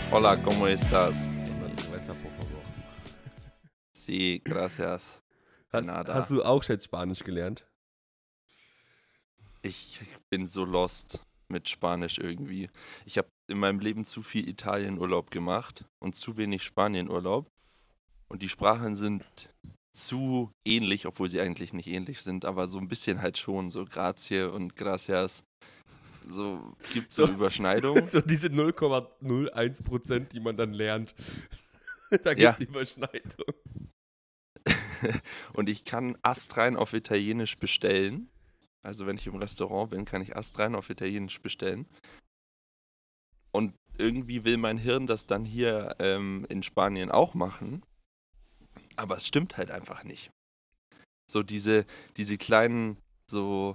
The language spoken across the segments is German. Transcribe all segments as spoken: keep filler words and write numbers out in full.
Hola, ¿cómo estás? Una cerveza, por favor. Sí, gracias. Hast, Nada. hast du auch jetzt Spanisch gelernt? Ich bin so lost mit Spanisch irgendwie. Ich habe in meinem Leben zu viel Italienurlaub gemacht und zu wenig Spanienurlaub. Und die Sprachen sind zu ähnlich, obwohl sie eigentlich nicht ähnlich sind, aber so ein bisschen halt schon. So Grazie und Gracias. So gibt so So. Überschneidungen. So diese null Komma null eins Prozent, die man dann lernt. Da Ja. gibt es Überschneidung. Und ich kann astrein auf Italienisch bestellen. Also wenn ich im Restaurant bin, kann ich astrein auf Italienisch bestellen. Und irgendwie will mein Hirn das dann hier ähm, in Spanien auch machen. Aber es stimmt halt einfach nicht. So diese, diese kleinen, so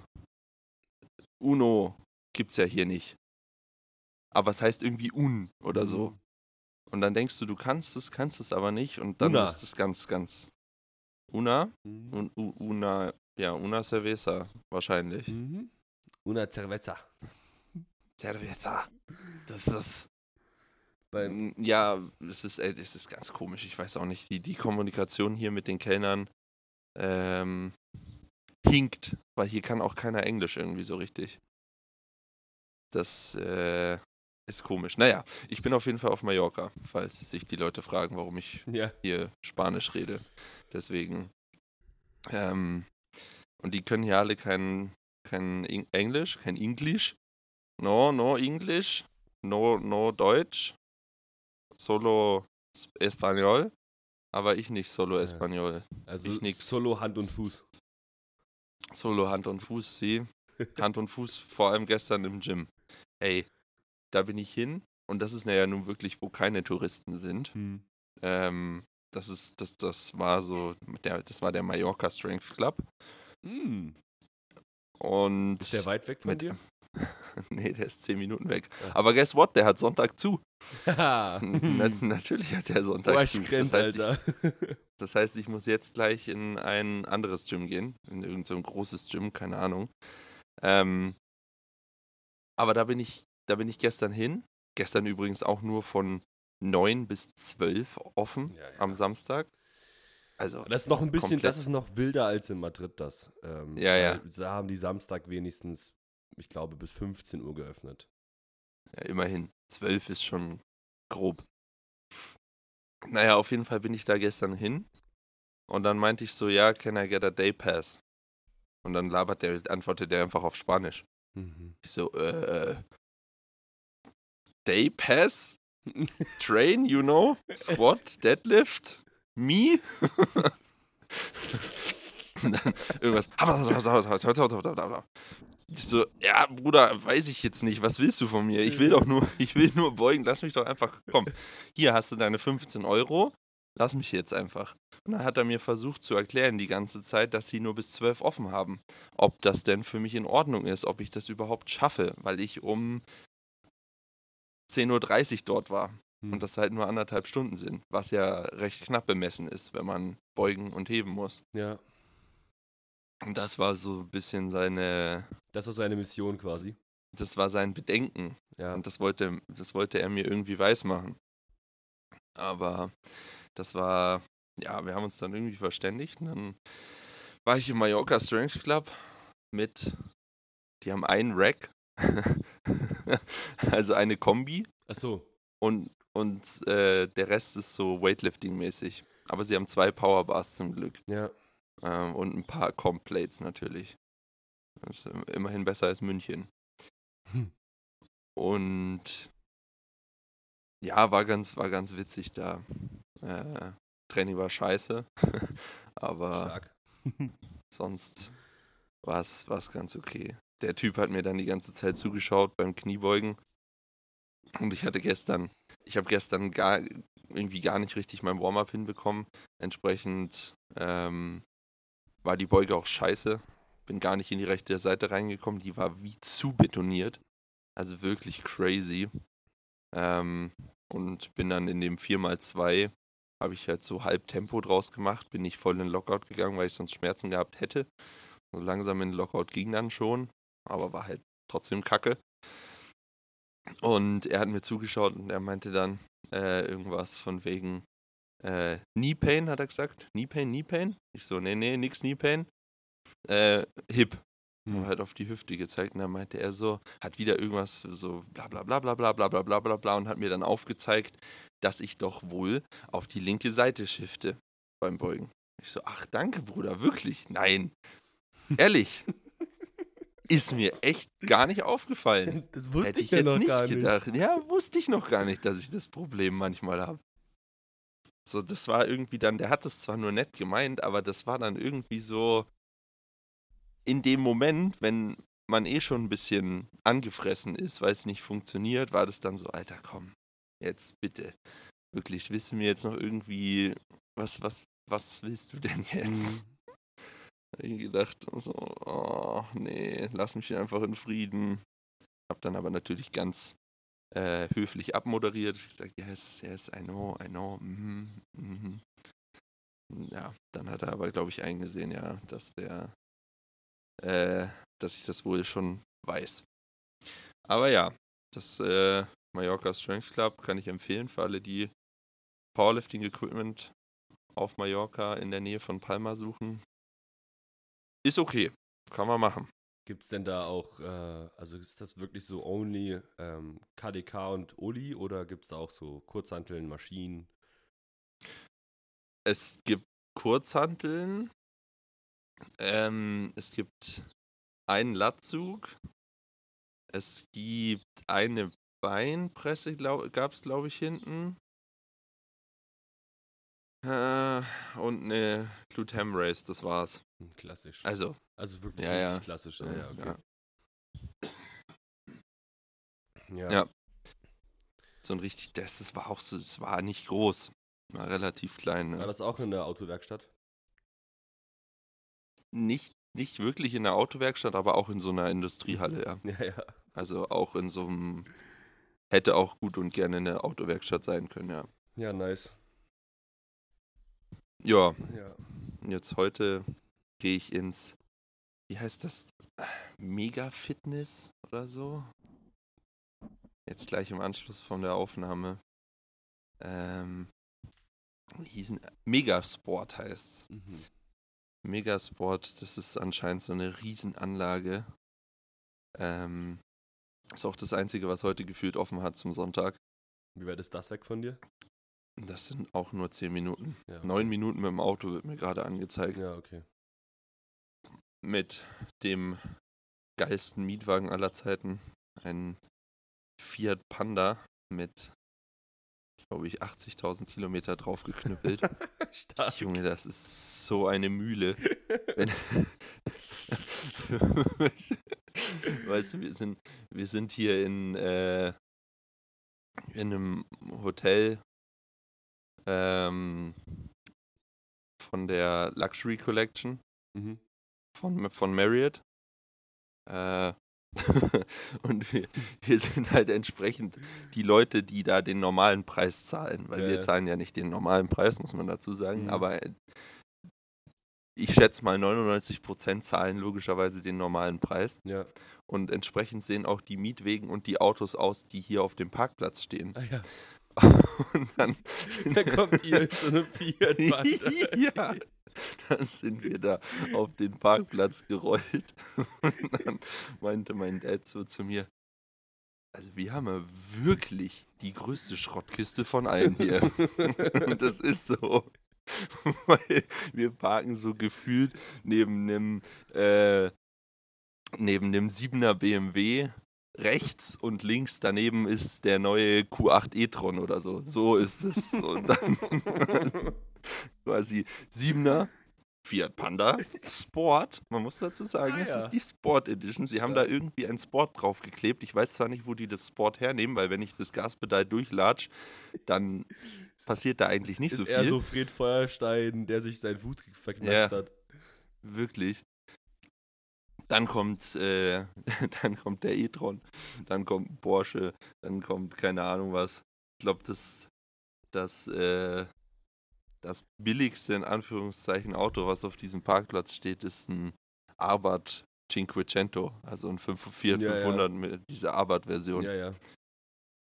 Uno gibt's ja hier nicht. Aber es heißt irgendwie un oder so. Mhm. Und dann denkst du, du kannst es, kannst es aber nicht. Und dann Una. ist es ganz, ganz una. Mhm. Un, u, una, ja, una cerveza wahrscheinlich. Mhm. Una cerveza. Cerveza. Das ist. Beim, Mm, Ja, es ist, ey, es ist ganz komisch. Ich weiß auch nicht. Die, die Kommunikation hier mit den Kellnern ähm, hinkt, weil hier kann auch keiner Englisch irgendwie so richtig. Das äh, ist komisch. Naja, ich bin auf jeden Fall auf Mallorca, falls sich die Leute fragen, warum ich ja. hier Spanisch rede. Deswegen. Ähm, und die können hier alle kein, kein Eng- Englisch, kein Englisch. No, no English. No, no Deutsch. Solo S- Español. Aber ich nicht Solo Ja. Español. Also Ich nix. Solo Hand und Fuß. Solo Hand und Fuß, sie. Hand und Fuß, vor allem gestern im Gym. Ey, da bin ich hin. Und das ist ja nun wirklich, wo keine Touristen sind. Hm. Ähm, das ist, das, das war so, der, das war der Mallorca Strength Club. Hm. Und Ist der weit weg von mit, dir? nee, der ist zehn Minuten weg. Ja. Aber guess what? Der hat Sonntag zu. Haha. Na, natürlich hat der Sonntag zu. Das Durchgrennt, heißt, ich, Alter. das heißt, ich muss jetzt gleich in ein anderes Gym gehen. In irgend so ein großes Gym, keine Ahnung. Ähm, aber da bin ich, da bin ich gestern hin. Gestern übrigens auch nur von neun bis zwölf offen Ja, ja. am Samstag. Also Das ist noch ein bisschen, komplett. das ist noch wilder als in Madrid, das. Ähm, Ja, ja. weil Da haben die Samstag wenigstens, ich glaube, bis fünfzehn Uhr geöffnet. Ja, immerhin. zwölf ist schon grob. Naja, auf jeden Fall bin ich da gestern hin. Und dann meinte ich so, ja, can I get a day pass? Und dann labert der, antwortet der einfach auf Spanisch. Mhm. Ich so, äh, Day pass? Train, you know? Squat, Deadlift? Me? Und dann irgendwas. Ich so, ja, Bruder, weiß ich jetzt nicht. Was willst du von mir? Ich will doch nur, ich will nur beugen. Lass mich doch einfach, komm. Hier hast du deine fünfzehn Euro. Lass mich jetzt einfach. Und dann hat er mir versucht zu erklären die ganze Zeit, dass sie nur bis zwölf offen haben. Ob das denn für mich in Ordnung ist, ob ich das überhaupt schaffe, weil ich um zehn Uhr dreißig dort war. Hm. Und das halt nur anderthalb Stunden sind, was ja recht knapp bemessen ist, wenn man beugen und heben muss. Ja, Und das war so ein bisschen seine, das war seine Mission quasi. das war sein Bedenken. Ja. Und das wollte, das wollte er mir irgendwie weismachen. Aber das war, ja, wir haben uns dann irgendwie verständigt. Und dann war ich im Mallorca Strength Club mit, die haben einen Rack, also eine Kombi. Ach so. Und, und äh, der Rest ist so Weightlifting-mäßig. Aber sie haben zwei Powerbars zum Glück. Ja. Ähm, und ein paar Comp-Plates natürlich. Das ist ähm, immerhin besser als München. Hm. Und ja, war ganz, war ganz witzig da. Äh, Training war scheiße. Aber Stark. sonst war es ganz okay. Der Typ hat mir dann die ganze Zeit zugeschaut beim Kniebeugen. Und ich hatte gestern, ich habe gestern gar, irgendwie gar nicht richtig mein Warm-up hinbekommen. Entsprechend ähm, war die Beuge auch scheiße. Bin gar nicht in die rechte Seite reingekommen. Die war wie zu betoniert. Also wirklich crazy. Ähm, und bin dann in dem vier mal zwei, habe ich halt so halb Tempo draus gemacht. Bin nicht voll in den Lockout gegangen, weil ich sonst Schmerzen gehabt hätte. So langsam in den Lockout ging dann schon. Aber war halt trotzdem kacke. Und er hat mir zugeschaut und er meinte dann äh, irgendwas von wegen äh, Knee Pain, hat er gesagt. Knee Pain, Knee Pain? Ich so, nee, nee, nix Knee Pain. Äh, Hip. Hm. Haben halt auf die Hüfte gezeigt und dann meinte er so, hat wieder irgendwas so bla bla bla bla bla bla bla bla bla bla und hat mir dann aufgezeigt, dass ich doch wohl auf die linke Seite shifte beim Beugen. Ich so, ach danke, Bruder, wirklich? Nein. Ehrlich, ist mir echt gar nicht aufgefallen. Das wusste Hätte ich ich ja jetzt noch nicht gar nicht. gedacht. Ja, wusste ich noch gar nicht, dass ich das Problem manchmal habe. So, das war irgendwie dann, der hat das zwar nur nett gemeint, aber das war dann irgendwie so in dem Moment, wenn man eh schon ein bisschen angefressen ist, weil es nicht funktioniert, war das dann so, Alter, komm, jetzt bitte. Wirklich, willst du mir jetzt noch irgendwie, was, was, was willst du denn jetzt? Hm. Hab ich gedacht, so, oh, nee, lass mich hier einfach in Frieden. Hab dann aber natürlich ganz äh, höflich abmoderiert. Ich sag, yes, yes, I know, I know. Mhm, mhm. Ja, dann hat er aber, glaube ich, eingesehen, ja, dass der, äh, dass ich das wohl schon weiß. Aber ja, das äh, Mallorca Strength Club kann ich empfehlen für alle, die Powerlifting Equipment auf Mallorca in der Nähe von Palma suchen. Ist okay, kann man machen. Gibt es denn da auch, äh, also ist das wirklich so only ähm, K D K und Oli oder gibt es da auch so Kurzhanteln, Maschinen? Es gibt Kurzhanteln, ähm, es gibt einen Latzug, es gibt eine Beinpresse, glaub, gab es glaube ich hinten. Äh, und eine Glute Ham Race, das war's. Hm, klassisch. Also, Also wirklich ja, richtig ja. klassisch. So, Ja, ja, okay. Ja. Ja. So ein richtig, das, das war auch so, es war nicht groß. War relativ klein, War ne? das auch in der Autowerkstatt? Nicht, nicht wirklich in der Autowerkstatt, aber auch in so einer Industriehalle, ja. Ja, ja. Also auch in so einem, hätte auch gut und gerne eine Autowerkstatt sein können, ja. Ja, nice. Ja, Ja. jetzt heute gehe ich ins, wie heißt das? Mega Fitness oder so? Jetzt gleich im Anschluss von der Aufnahme. Ähm, wie hießen, Megasport heißt's. Mhm. Megasport, das ist anscheinend so eine Riesenanlage. Ähm, ist auch das Einzige, was heute gefühlt offen hat zum Sonntag. Wie weit ist das weg von dir? Das sind auch nur zehn Minuten. Ja, okay. Neun Minuten mit dem Auto wird mir gerade angezeigt. Ja, okay. Mit dem geilsten Mietwagen aller Zeiten. Ein Fiat Panda mit, glaube ich, achtzigtausend Kilometer draufgeknüppelt. Stark. Junge, das ist so eine Mühle. Wenn weißt du, wir sind, wir sind hier in, äh, in einem Hotel ähm, von der Luxury Collection Mhm. von, von Marriott. Äh, und wir, wir sind halt entsprechend die Leute, die da den normalen Preis zahlen. Weil Ja, wir ja. zahlen ja nicht den normalen Preis, muss man dazu sagen. Mhm. Aber äh, ich schätze mal, neunundneunzig Prozent zahlen logischerweise den normalen Preis. Ja. Und entsprechend sehen auch die Mietwegen und die Autos aus, die hier auf dem Parkplatz stehen. Ah ja. Und dann, Da kommt ihr in so eine Fiat Panda. ja, dann sind wir da auf den Parkplatz gerollt. Und dann meinte mein Dad so zu mir, also wir haben ja wirklich die größte Schrottkiste von allen hier. Und das ist so. Weil wir parken so gefühlt neben einem äh, neben einem siebener B M W rechts und links daneben ist der neue Q acht e-tron oder so. So ist es. Und dann quasi siebener Fiat Panda Sport. Man muss dazu sagen, Ah, es ja. ist die Sport Edition. Sie haben Ja. da irgendwie ein Sport draufgeklebt. Ich weiß zwar nicht, wo die das Sport hernehmen, weil wenn ich das Gaspedal durchlatsch, dann passiert da eigentlich Es nicht ist so eher viel. so Fred Feuerstein, der sich seinen Fuß verknackst Ja. hat. Wirklich. Dann kommt, äh, dann kommt der e-tron, dann kommt ein Porsche, dann kommt keine Ahnung was. Ich glaube, das, das, äh, das billigste in Anführungszeichen Auto, was auf diesem Parkplatz steht, ist ein Abarth Cinquecento, also ein Fiat Ja, ja. fünfhundert mit dieser Abarth-Version. Ja, ja.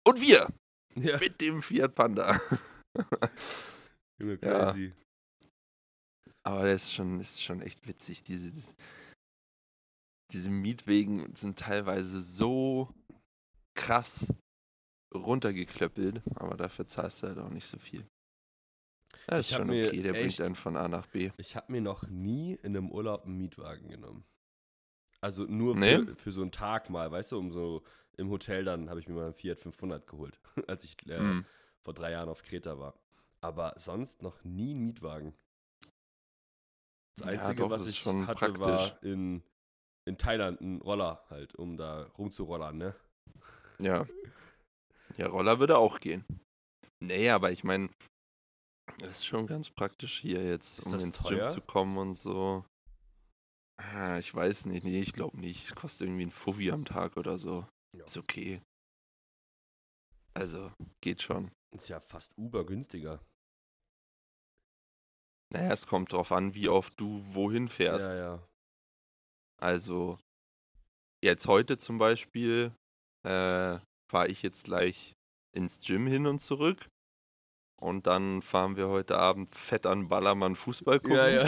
Und wir Ja, mit dem Fiat Panda. Junge, Ja. crazy. Aber das ist schon, ist schon echt witzig. Diese, diese- diese Mietwegen sind teilweise so krass runtergeklöppelt, aber dafür zahlst du halt auch nicht so viel. Das Ich ist hab schon mir okay, der bringt echt- einen von A nach B. Ich habe mir noch nie in einem Urlaub einen Mietwagen genommen. Also nur Nee? für, für so einen Tag mal, weißt du, um so im Hotel dann habe ich mir mal einen Fiat fünfhundert geholt, als ich äh, Hm. vor drei Jahren auf Kreta war. Aber sonst noch nie einen Mietwagen. Das Ja, Einzige, doch, was ist ich schon hatte, praktisch. war in, in Thailand ein Roller halt, um da rumzurollern, ne? Ja. Ja, Roller würde auch gehen. Nee, aber ich meine, das ist schon ganz praktisch hier jetzt, Ist um das ins teuer? Gym zu kommen und so. Ah, ich weiß nicht. Nee, ich glaube nicht. Es kostet irgendwie ein Fuffi am Tag oder so. Ja. Ist okay. Also, geht schon. Ist ja fast Uber günstiger. Naja, es kommt drauf an, wie oft du wohin fährst. Ja, ja. Also, jetzt heute zum Beispiel äh, fahre ich jetzt gleich ins Gym hin und zurück. Und dann fahren wir heute Abend fett an Ballermann Fußball gucken. Ja, ja.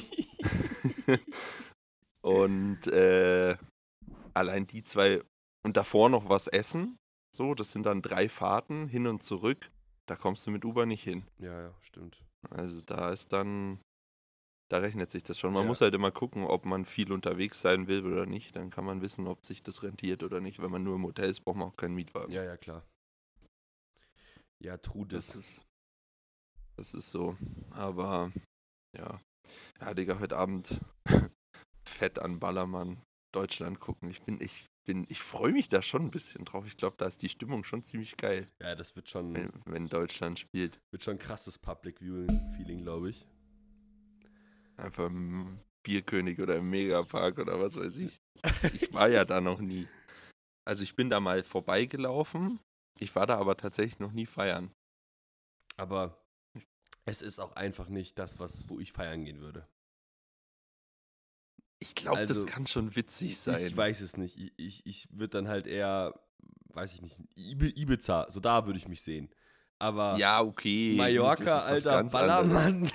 Und äh, allein die zwei und davor noch was essen. So, das sind dann drei Fahrten hin und zurück. Da kommst du mit Uber nicht hin. Ja, ja, stimmt. Also da ist dann, da rechnet sich das schon. Man Ja. muss halt immer gucken, ob man viel unterwegs sein will oder nicht. Dann kann man wissen, ob sich das rentiert oder nicht. Wenn man nur im Hotel ist, braucht man auch keinen Mietwagen. Ja, ja, klar. Ja, true Das das. ist, das ist so. Aber ja, ja, Digga, heute Abend fett an Ballermann Deutschland gucken. Ich bin, ich bin, ich freue mich da schon ein bisschen drauf. Ich glaube, da ist die Stimmung schon ziemlich geil, Ja, das wird schon, wenn, wenn Deutschland spielt. wird schon krasses Public Viewing Feeling, glaube ich. Einfach im Bierkönig oder im Megapark oder was weiß ich. Ich war ja da noch nie. Also ich bin da mal vorbeigelaufen. Ich war da aber tatsächlich noch nie feiern. Aber es ist auch einfach nicht das, was, wo ich feiern gehen würde. Ich glaube, Also, das kann schon witzig sein. Ich weiß es nicht. Ich, ich, ich würde dann halt eher, weiß ich nicht, Ibi- Ibiza, so da würde ich mich sehen. Aber Ja, okay. gut, Mallorca, das ist was Alter, ganz anderes. Ballermann.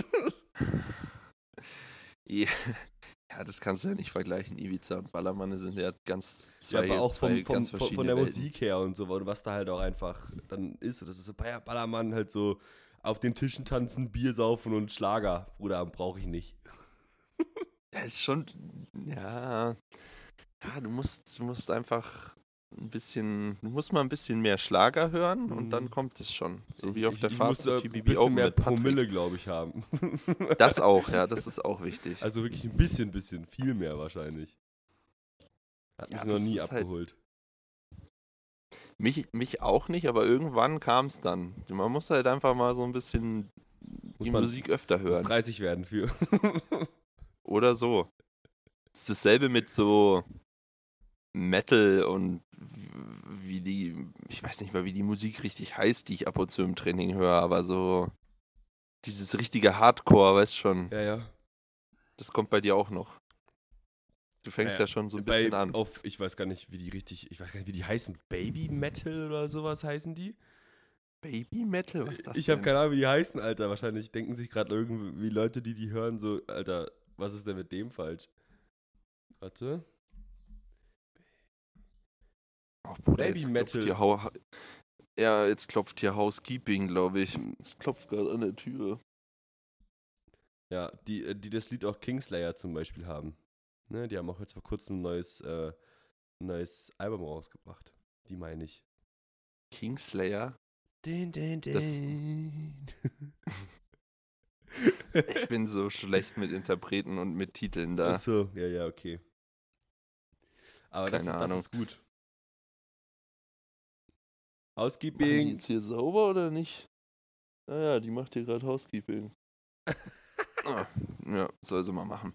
Ja, ja, das kannst du ja nicht vergleichen. Ibiza und Ballermann sind ja ganz Ja, zwei, aber auch zwei vom, vom, ganz von, verschiedene von der Welten. Musik her und so, was da halt auch einfach dann ist. Das ist so Bayer- Ballermann halt so auf den Tischen tanzen, Bier saufen und Schlager. Bruder, brauche ich nicht. Ja, ist schon, ja, ja, du musst, du musst einfach ein bisschen, du musst mal ein bisschen mehr Schlager hören und dann Mhm. kommt es schon. So Ich- wie auf ich, der ich Fahrt muss zu da T B ein B bisschen Open mehr mit Patrick. Promille, glaube ich, haben. Das auch, ja, das ist auch wichtig. Also wirklich ein bisschen, bisschen, viel mehr wahrscheinlich. Hat Ja, mich noch das nie ist halt- abgeholt. Mich, mich auch nicht, aber irgendwann kam es dann. Man muss halt einfach mal so ein bisschen Muss die man- Musik öfter Muss hören. dreißig werden für. Oder so. Es ist dasselbe mit so Metal und wie die, ich weiß nicht mal, wie die Musik richtig heißt, die ich ab und zu im Training höre, aber so dieses richtige Hardcore, weißt schon, Ja, ja. das kommt bei dir auch noch. Du fängst Äh, ja schon so ein Bei, bisschen an. Auf, ich weiß gar nicht, wie die richtig, ich weiß gar nicht, wie die heißen. Baby Metal oder sowas heißen die? Baby Metal, was ist das Ich habe denn? keine Ahnung, wie die heißen, Alter. Wahrscheinlich denken sich gerade irgendwie Leute, die die hören, so, Alter, was ist denn mit dem falsch? Warte. Oh, Bruder, Baby jetzt Metal. klopft hier Hau ja, jetzt klopft hier Housekeeping, glaube ich. Es klopft gerade an der Tür. Ja, die, äh, die das Lied auch Kingslayer zum Beispiel haben. Ne, die haben auch jetzt vor kurzem ein neues, äh, neues Album rausgebracht. Die meine ich. Kingslayer? Din, din, Das- din. Ich bin so schlecht mit Interpreten und mit Titeln da. Achso, ja, ja, okay. Aber das, Keine ist- das Ahnung. ist gut. Machen die Housekeeping. jetzt hier sauber oder nicht? Ah ja, die macht hier gerade Housekeeping. Ah, ja, soll sie mal machen.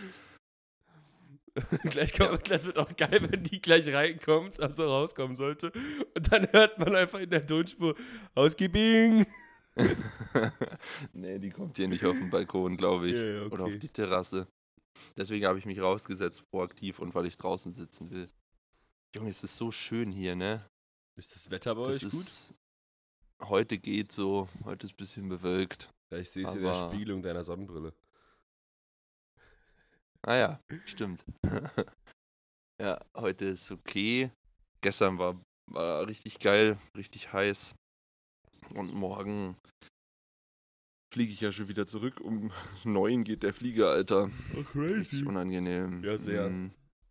gleich kommt, das wird auch geil, wenn die gleich reinkommt, also rauskommen sollte. Und dann hört man einfach in der Tonspur Housekeeping. Nee, die kommt hier nicht auf den Balkon, glaube ich. Ja, ja, Oder auf okay. die Terrasse. Deswegen habe ich mich rausgesetzt, proaktiv, und weil ich draußen sitzen will. Junge, es ist so schön hier, ne? Ist das Wetter bei Das euch gut? ist, heute geht so, heute ist ein bisschen bewölkt. Ja, ich sehe es in der Aber, Spiegelung deiner Sonnenbrille. ah ja, stimmt. Ja, heute ist okay. Gestern war, war richtig geil, richtig heiß. Und morgen fliege ich ja schon wieder zurück. Um neun geht der Flieger, Alter. Oh, Richtig crazy. unangenehm. Ja, sehr. Mm,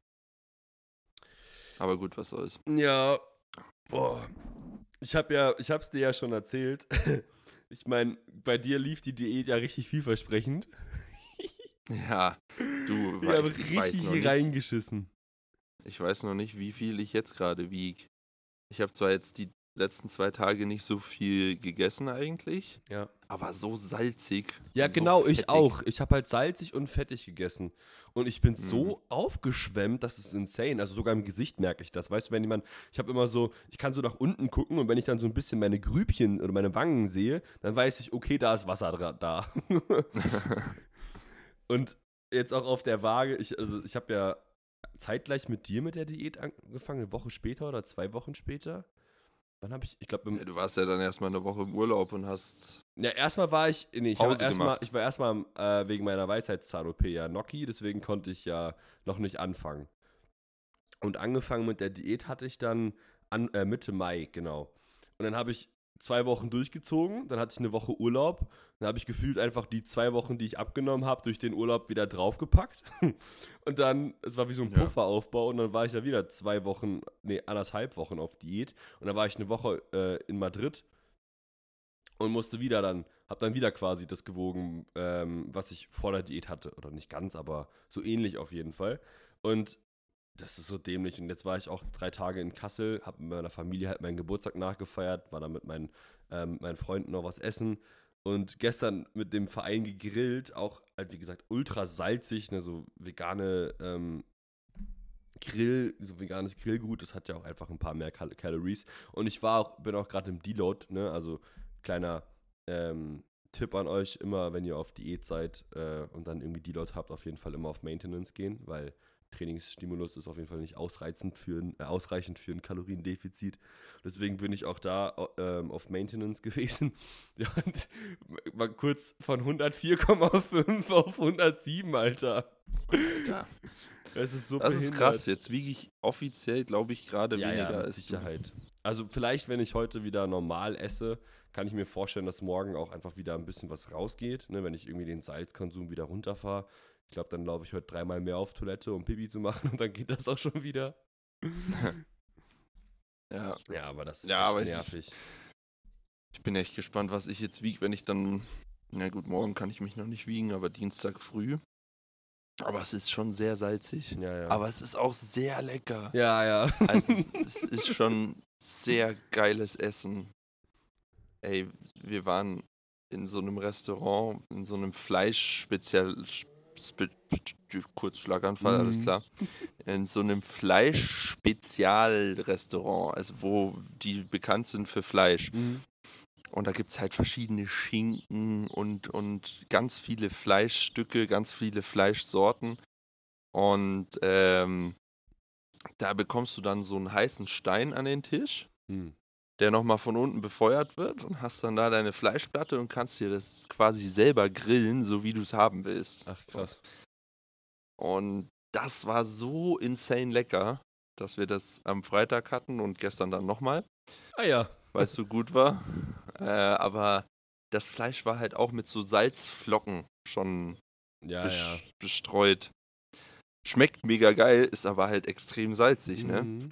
aber gut, was soll's. Ja, boah. Ich habe ja, ich hab's dir ja schon erzählt. Ich meine, bei dir lief die Diät ja richtig vielversprechend. Ja, du, Ich wei- habe ich weiß richtig noch nicht. reingeschissen. Ich weiß noch nicht, wie viel ich jetzt gerade wiege. Ich habe zwar jetzt die letzten zwei Tage nicht so viel gegessen eigentlich, Ja. aber so salzig Ja, und so genau, ich fettig. auch. Ich habe halt salzig und fettig gegessen. Und ich bin Mhm. so aufgeschwemmt, das ist insane. Also sogar im Gesicht merke ich das. Weißt du, wenn jemand, ich habe immer so, ich kann so nach unten gucken und wenn ich dann so ein bisschen meine Grübchen oder meine Wangen sehe, dann weiß ich, okay, da ist Wasser dra- da. Und jetzt auch auf der Waage, ich, also ich habe ja zeitgleich mit dir mit der Diät angefangen, eine Woche später oder zwei Wochen später. Wann habe ich, ich glaube, Ja, du warst ja dann erstmal eine Woche im Urlaub und hast ja, erstmal war ich, nee, ich war Pause erstmal, gemacht. ich war erstmal äh, wegen meiner Weisheitszahn-O P ja Gnocchi, deswegen konnte ich ja noch nicht anfangen. Und angefangen mit der Diät hatte ich dann an, äh, Mitte Mai, genau. Und dann habe ich zwei Wochen durchgezogen, dann hatte ich eine Woche Urlaub, dann habe ich gefühlt einfach die zwei Wochen, die ich abgenommen habe, durch den Urlaub wieder draufgepackt. Und dann, es war wie so ein Ja. Pufferaufbau und dann war ich ja wieder zwei Wochen, nee, anderthalb Wochen auf Diät. Und dann war ich eine Woche äh, in Madrid und musste wieder dann, hab dann wieder quasi das gewogen, ähm, was ich vor der Diät hatte. Oder nicht ganz, aber so ähnlich auf jeden Fall. Und das ist so dämlich. Und jetzt war ich auch drei Tage in Kassel, hab mit meiner Familie halt meinen Geburtstag nachgefeiert, war dann mit meinen, ähm, meinen Freunden noch was essen. Und gestern mit dem Verein gegrillt, auch, halt, wie gesagt, ultra salzig, ne, so vegane ähm, Grill, so veganes Grillgut, das hat ja auch einfach ein paar mehr Cal Calories. Und ich war auch, bin auch gerade im Deload, ne, also kleiner ähm, Tipp an euch, immer wenn ihr auf Diät seid äh, und dann irgendwie Deload habt, auf jeden Fall immer auf Maintenance gehen, weil Trainingsstimulus ist auf jeden Fall nicht ausreichend für ein, äh, ausreichend für ein Kaloriendefizit. Deswegen bin ich auch da ähm, auf Maintenance gewesen. Ja, und mal kurz von hundertvier Komma fünf auf hundertsieben, Alter. Alter, Es ist so das behindert. ist krass. Jetzt wiege ich offiziell, glaube ich, gerade Ja, weniger ja, mit als Sicherheit. Also vielleicht, wenn ich heute wieder normal esse, kann ich mir vorstellen, dass morgen auch einfach wieder ein bisschen was rausgeht, ne? Wenn ich irgendwie den Salzkonsum wieder runterfahre. Ich glaube, dann laufe ich heute dreimal mehr auf Toilette, um Pipi zu machen und dann geht das auch schon wieder. du. Ja, Ja, aber das ist Ja, echt aber ich- nervig. ich bin echt gespannt, was ich jetzt wiege, wenn ich dann. Na gut, morgen kann ich mich noch nicht wiegen, aber Dienstag früh. Aber es ist schon sehr salzig. Ja, ja. Aber es ist auch sehr lecker. ja, ja. Also es ist schon sehr geiles Essen. Ey, wir waren in so einem Restaurant, in so einem Fleischspezial... Spe kurz Schlaganfall, alles Mhm. klar. In so einem Fleischspezialrestaurant, also wo die bekannt sind für Fleisch. Mhm. Und da gibt es halt verschiedene Schinken und, und ganz viele Fleischstücke, ganz viele Fleischsorten. Und ähm, da bekommst du dann so einen heißen Stein an den Tisch, Mhm. der nochmal von unten befeuert wird und hast dann da deine Fleischplatte und kannst dir das quasi selber grillen, so wie du es haben willst. Ach, krass. Und das war so insane lecker, dass wir das am Freitag hatten und gestern dann nochmal, Ah ja. weil es so gut war. Äh, aber das Fleisch war halt auch mit so Salzflocken schon Ja, bes ja. bestreut. Schmeckt mega geil, ist aber halt extrem salzig, ne? Mhm.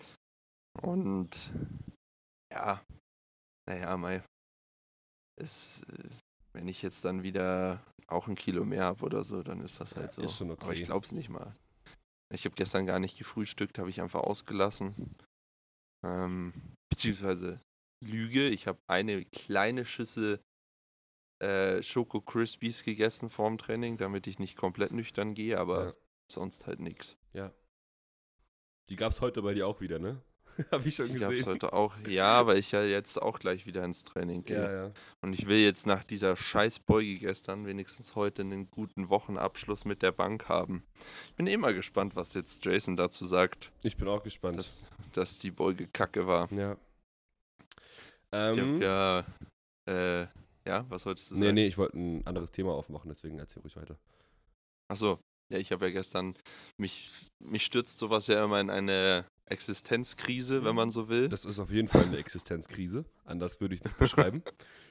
Und ja, naja, mei. Ist, äh, wenn ich jetzt dann wieder auch ein Kilo mehr habe oder so, dann ist das halt Ja, so. ist schon Aber ich okay. glaub's nicht mal. Ich habe gestern gar nicht gefrühstückt, habe ich einfach ausgelassen. Ähm, beziehungsweise Lüge, ich habe eine kleine Schüssel äh, Schoko Crispies gegessen vorm Training, damit ich nicht komplett nüchtern gehe, aber Ja. sonst halt nix. Ja. Die gab's heute bei dir auch wieder, ne? Hab ich schon Die gab's gesehen. heute auch, ja, weil ich ja jetzt auch gleich wieder ins Training gehe. Ja, ja. Und ich will jetzt nach dieser Scheißbeuge gestern wenigstens heute einen guten Wochenabschluss mit der Bank haben. Ich bin immer gespannt, was jetzt Jason dazu sagt, Ich bin auch gespannt. dass, dass die Beuge kacke war. Ja. Ich Ähm, habe ja, äh, ja, was wolltest du nee, sagen? nee, ich wollte ein anderes Thema aufmachen, deswegen erzähl ruhig weiter. Achso, ja, ich habe ja gestern, mich, mich stürzt sowas ja immer in eine Existenzkrise, wenn man so will. Das ist auf jeden Fall eine Existenzkrise. Anders würde ich dich beschreiben.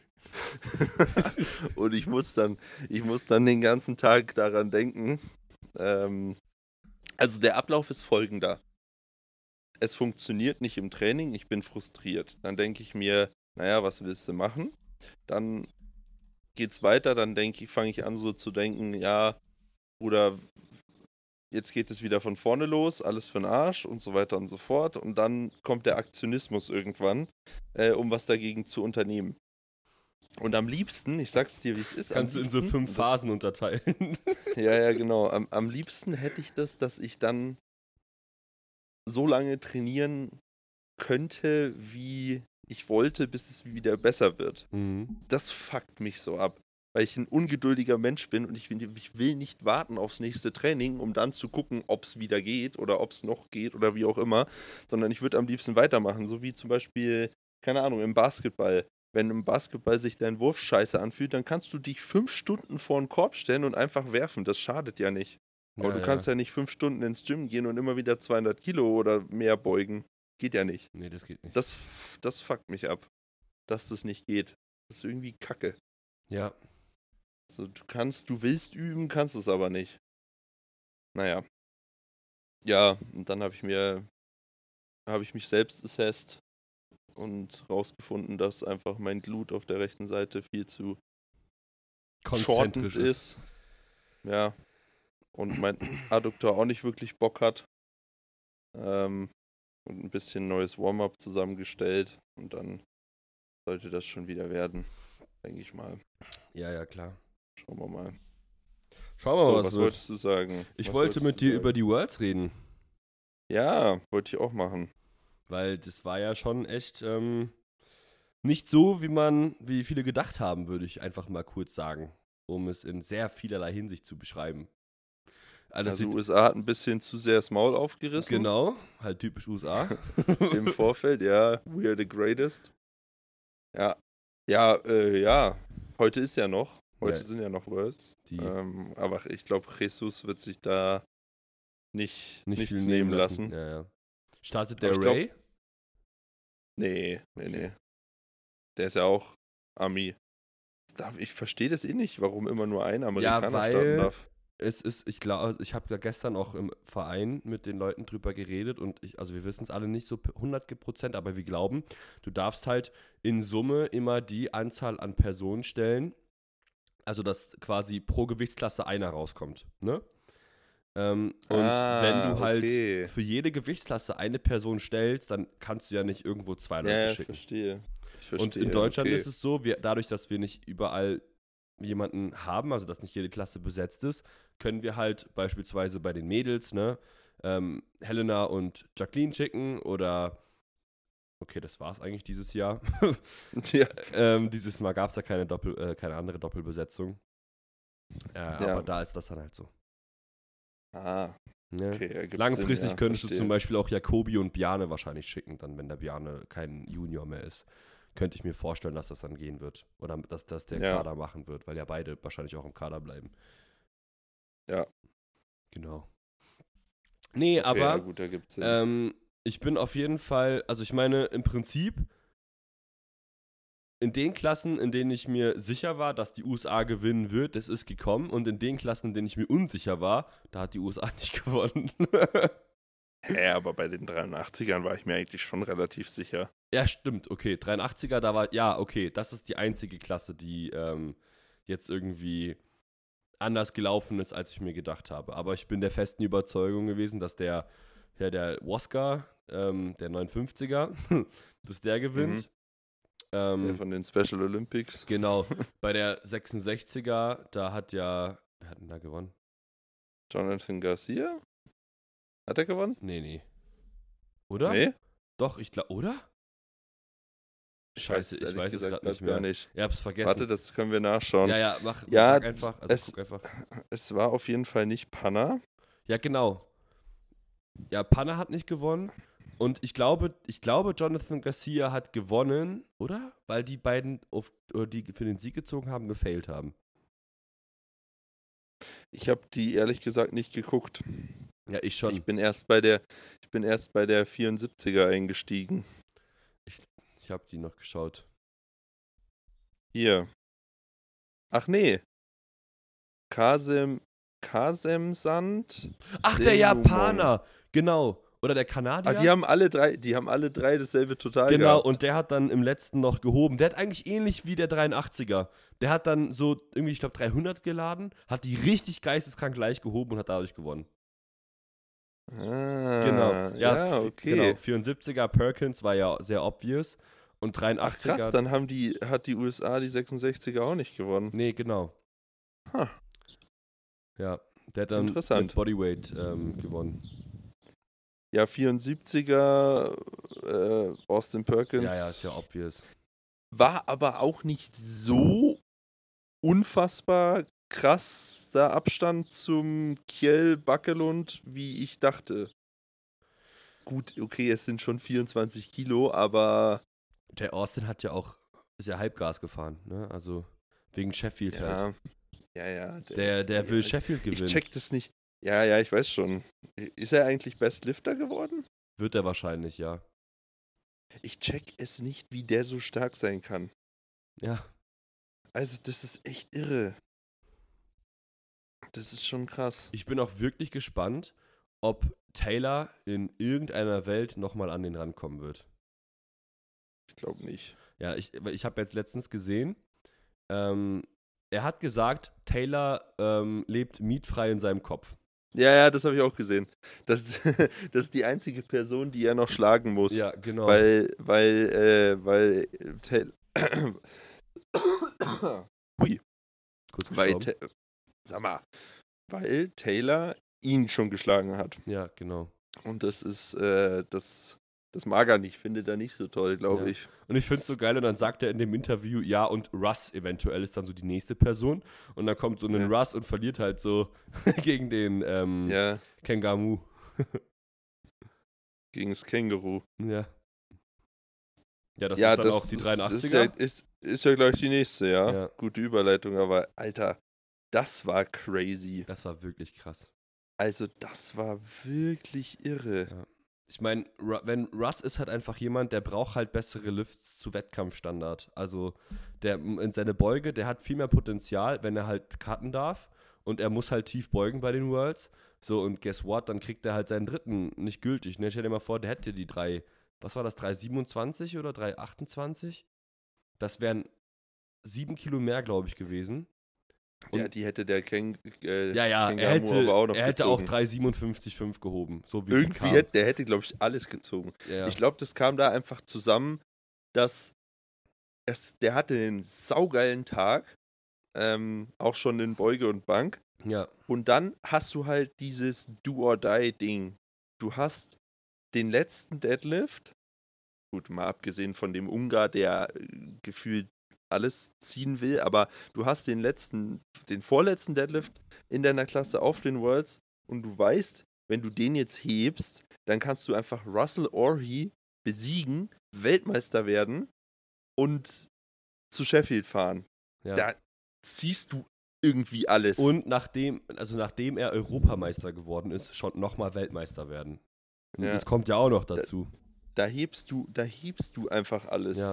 Und ich muss dann, ich muss dann den ganzen Tag daran denken. Ähm, also der Ablauf ist folgender. Es funktioniert nicht im Training, ich bin frustriert. Dann denke ich mir, naja, was willst du machen? Dann geht's weiter, dann denke ich, fange ich an so zu denken, ja, oder jetzt geht es wieder von vorne los, alles für den Arsch und so weiter und so fort. Und dann kommt der Aktionismus irgendwann, äh, um was dagegen zu unternehmen. Und am liebsten, ich sag's dir, wie es ist, am Kannst du in so liebsten, fünf und das, Phasen unterteilen. ja, ja, genau, am, am liebsten hätte ich das, dass ich dann so lange trainieren könnte, wie ich wollte, bis es wieder besser wird. Mhm. Das fuckt mich so ab, weil ich ein ungeduldiger Mensch bin und ich will, ich will nicht warten aufs nächste Training, um dann zu gucken, ob es wieder geht oder ob es noch geht oder wie auch immer, sondern ich würde am liebsten weitermachen, so wie zum Beispiel, keine Ahnung, im Basketball. Wenn im Basketball sich dein Wurf scheiße anfühlt, dann kannst du dich fünf Stunden vor den Korb stellen und einfach werfen. Das schadet ja nicht. Aber Ja, du ja. kannst ja nicht fünf Stunden ins Gym gehen und immer wieder zweihundert Kilo oder mehr beugen. Geht ja nicht. Nee, das geht nicht. Das, das fuckt mich ab, dass das nicht geht. Das ist irgendwie kacke. Ja. So, du kannst, du willst üben, kannst es aber nicht. Naja. Ja, und dann habe ich mir, habe ich mich selbst assessed und rausgefunden, dass einfach mein Glut auf der rechten Seite viel zu shortend Konzentrisch ist. ist. Ja. Und mein Adduktor auch nicht wirklich Bock hat. Ähm, und ein bisschen neues Warm-up zusammengestellt. Und dann sollte das schon wieder werden, denke ich mal. Ja, ja, klar. Schauen wir mal. Schauen wir So, mal, was, was wird. wolltest du sagen? Ich Was wollte wolltest mit du dir sagen? über die Worlds reden, Ja, wollte ich auch machen. weil das war ja schon echt ähm, nicht so, wie man, wie viele gedacht haben, würde ich einfach mal kurz sagen, um es in sehr vielerlei Hinsicht zu beschreiben. Also, Also sieht, U S A hat ein bisschen zu sehr das Maul aufgerissen genau, halt typisch U S A. im Vorfeld. Ja, we are the greatest. Ja, ja, äh, ja. Heute ist ja noch. Heute Ja, sind ja noch Worlds. die Ähm, aber ich glaube, Jesus wird sich da nicht, nicht nichts viel nehmen nehmen lassen. lassen. Ja, ja. Startet Aber der ich glaub- Ray? Nee, nee, Okay. nee. Der ist ja auch Ami. Darf- Ich verstehe das eh nicht, warum immer nur ein Amerikaner weil- starten darf. Es ist, ich glaube, ich habe da gestern auch im Verein mit den Leuten drüber geredet und ich, also wir wissen es alle nicht so hundert Prozent, aber wir glauben, du darfst halt in Summe immer die Anzahl an Personen stellen, also dass quasi pro Gewichtsklasse einer rauskommt, ne? Ähm, und Ah, wenn du halt okay. für jede Gewichtsklasse eine Person stellst, dann kannst du ja nicht irgendwo zwei Leute Ja, ja, ich schicken. verstehe. Ich verstehe. Und in Deutschland okay. ist es so, wir, dadurch, dass wir nicht überall jemanden haben, also dass nicht jede Klasse besetzt ist, können wir halt beispielsweise bei den Mädels, ne, ähm, Helena und Jacqueline schicken oder, okay, das war's eigentlich dieses Jahr. Ja, ähm, dieses Mal gab es ja keine, Doppel, äh, keine andere Doppelbesetzung. Äh, Aber da ist das dann halt so. ah, Ne? okay. ergibt Langfristig Sinn, ja, könntest verstehe. du zum Beispiel auch Jacobi und Bjarne wahrscheinlich schicken, dann wenn der Bjarne kein Junior mehr ist. Könnte ich mir vorstellen, dass das dann gehen wird. Oder dass das der Ja. Kader machen wird, weil ja beide wahrscheinlich auch im Kader bleiben. Ja. Genau. Nee, Okay, aber ja, gut, ergibt Sinn. ähm, ich bin auf jeden Fall, also ich meine, im Prinzip in den Klassen, in denen ich mir sicher war, dass die U S A gewinnen wird, das ist gekommen. Und in den Klassen, in denen ich mir unsicher war, da hat die U S A nicht gewonnen. Hä, aber bei den dreiundachtzigern war ich mir eigentlich schon relativ sicher. Ja, stimmt, okay. dreiundachtziger, da war, ja, okay, das ist die einzige Klasse, die ähm, jetzt irgendwie anders gelaufen ist, als ich mir gedacht habe. Aber ich bin der festen Überzeugung gewesen, dass der, ja, der Woska, ähm, der neunundfünfziger, dass der gewinnt. Ähm, Der von den Special Olympics. genau, bei der sechsundsechziger, da hat ja, wer hat denn da gewonnen? Jonathan Garcia? Hat er gewonnen? Nee, nee. Oder? Nee? Doch, ich glaube, oder? Scheiße, ich ehrlich weiß es gesagt gerade nicht grad gar mehr. nicht. Ich hab's vergessen. Warte, das können wir nachschauen. ja, ja, mach, Ja, sag einfach, also es- guck einfach. Es war auf jeden Fall nicht Panna. Ja, genau. Ja, Panna hat nicht gewonnen. Und ich glaube, ich glaube, Jonathan Garcia hat gewonnen, oder? Weil die beiden, auf, oder die für den Sieg gezogen haben, gefailt haben. Ich habe die ehrlich gesagt nicht geguckt. Ja, ich schon. Ich bin erst bei der, ich bin erst bei der vierundsiebziger eingestiegen. Ich, ich habe die noch geschaut. Hier. Ach nee. Kasem, Kasemsand. Ach, der Senumong. Japaner! Genau. Oder der Ah, Kanadier? die haben alle drei, die haben alle drei dasselbe Total Genau, gehabt. und der hat dann im letzten noch gehoben. Der hat eigentlich ähnlich wie der dreiundachtziger. Der hat dann so irgendwie, ich glaube, dreihundert geladen, hat die richtig geisteskrank leicht gehoben und hat dadurch gewonnen. Ah, Genau. ja, vi- okay. Genau, vierundsiebziger Perkins war ja sehr obvious. Und Ach dreiundachtziger. krass, dann haben die, hat die U S A die sechsundsechziger auch nicht gewonnen. Nee, genau. Ha, Ja, der hat dann Interessant. mit Bodyweight ähm, gewonnen. ja, vierundsiebziger äh, Austin Perkins. Ja, ja, ist ja obvious. War aber auch nicht so unfassbar krasser Abstand zum Kjell Bakkelund, wie ich dachte. Gut, okay, es sind schon vierundzwanzig Kilo, aber Der Austin hat ja auch, ist ja Halbgas gefahren, ne? Also wegen Sheffield halt. ja, ja, ja. Der, ist- der will ich, Sheffield Ich gewinnen. check das nicht. Ja, ja, ich weiß schon. Ist er eigentlich Best Lifter geworden? Wird er wahrscheinlich, ja. Ich check es nicht, wie der so stark sein kann. Ja. Also, das ist echt irre. Das ist schon krass. Ich bin auch wirklich gespannt, ob Taylor in irgendeiner Welt nochmal an den rankommen wird. Ich glaube nicht. Ja, ich, ich habe jetzt letztens gesehen, ähm, er hat gesagt, Taylor ähm, lebt mietfrei in seinem Kopf. Ja, ja, das habe ich auch gesehen. Das, das ist die einzige Person, die er noch schlagen muss. Ja, genau. Weil, weil, äh, weil, äh, Taylor. Hui. Kurz Weil, gestorben. Ta- sag mal, weil Taylor ihn schon geschlagen hat. Ja, genau. Und das ist, äh, das, das mag er nicht, findet er nicht so toll, glaube Ja. ich. Und ich finde es so geil, und dann sagt er in dem Interview, ja, und Russ eventuell ist dann so die nächste Person. Und dann kommt so ein Ja. Russ und verliert halt so gegen den ähm, Ja, Kengamu. gegen das Känguru. Ja. Ja, das ja, ist dann das auch die ist- dreiundachtziger. Ist ja, ist, ist ja gleich die nächste, ja. Ja. Gute Überleitung, aber Alter, das war crazy. Das war wirklich krass. Also, das war wirklich irre. Ja. Ich meine, wenn Russ ist halt einfach jemand, der braucht halt bessere Lifts zu Wettkampfstandard. Also der in seine Beuge, der hat viel mehr Potenzial, wenn er halt cutten darf, und er muss halt tief beugen bei den Worlds. So, und guess what, dann kriegt er halt seinen dritten nicht gültig. Ne? Stell dir mal vor, der hätte die drei, was war das, drei siebenundzwanzig oder drei achtundzwanzig? Das wären sieben Kilo mehr, glaube ich, gewesen. ja, Und- die hätte der Käng, äh, Ja, ja, er Känguru hätte, aber auch noch er hätte auch gezogen. drei siebenundfünfzig Komma fünf gehoben. So wie Irgendwie Picard. hätte, der hätte, glaube ich, alles gezogen. Ja, Ich glaube, das kam da einfach zusammen, dass es, der hatte einen saugeilen Tag, ähm, auch schon in Beuge und Bank. ja, Und dann hast du halt dieses Do-or-Die-Ding. Du hast den letzten Deadlift, gut, mal abgesehen von dem Ungar, der äh, gefühlt alles ziehen will, aber du hast den letzten, den vorletzten Deadlift in deiner Klasse auf den Worlds und du weißt, wenn du den jetzt hebst, dann kannst du einfach Russell Orhi besiegen, Weltmeister werden und zu Sheffield fahren. ja. Da ziehst du irgendwie alles. Und nachdem, also nachdem er Europameister geworden ist, schon nochmal Weltmeister werden. Und Ja. Das kommt ja auch noch dazu. Da hebst du, da hebst du einfach alles. Ja.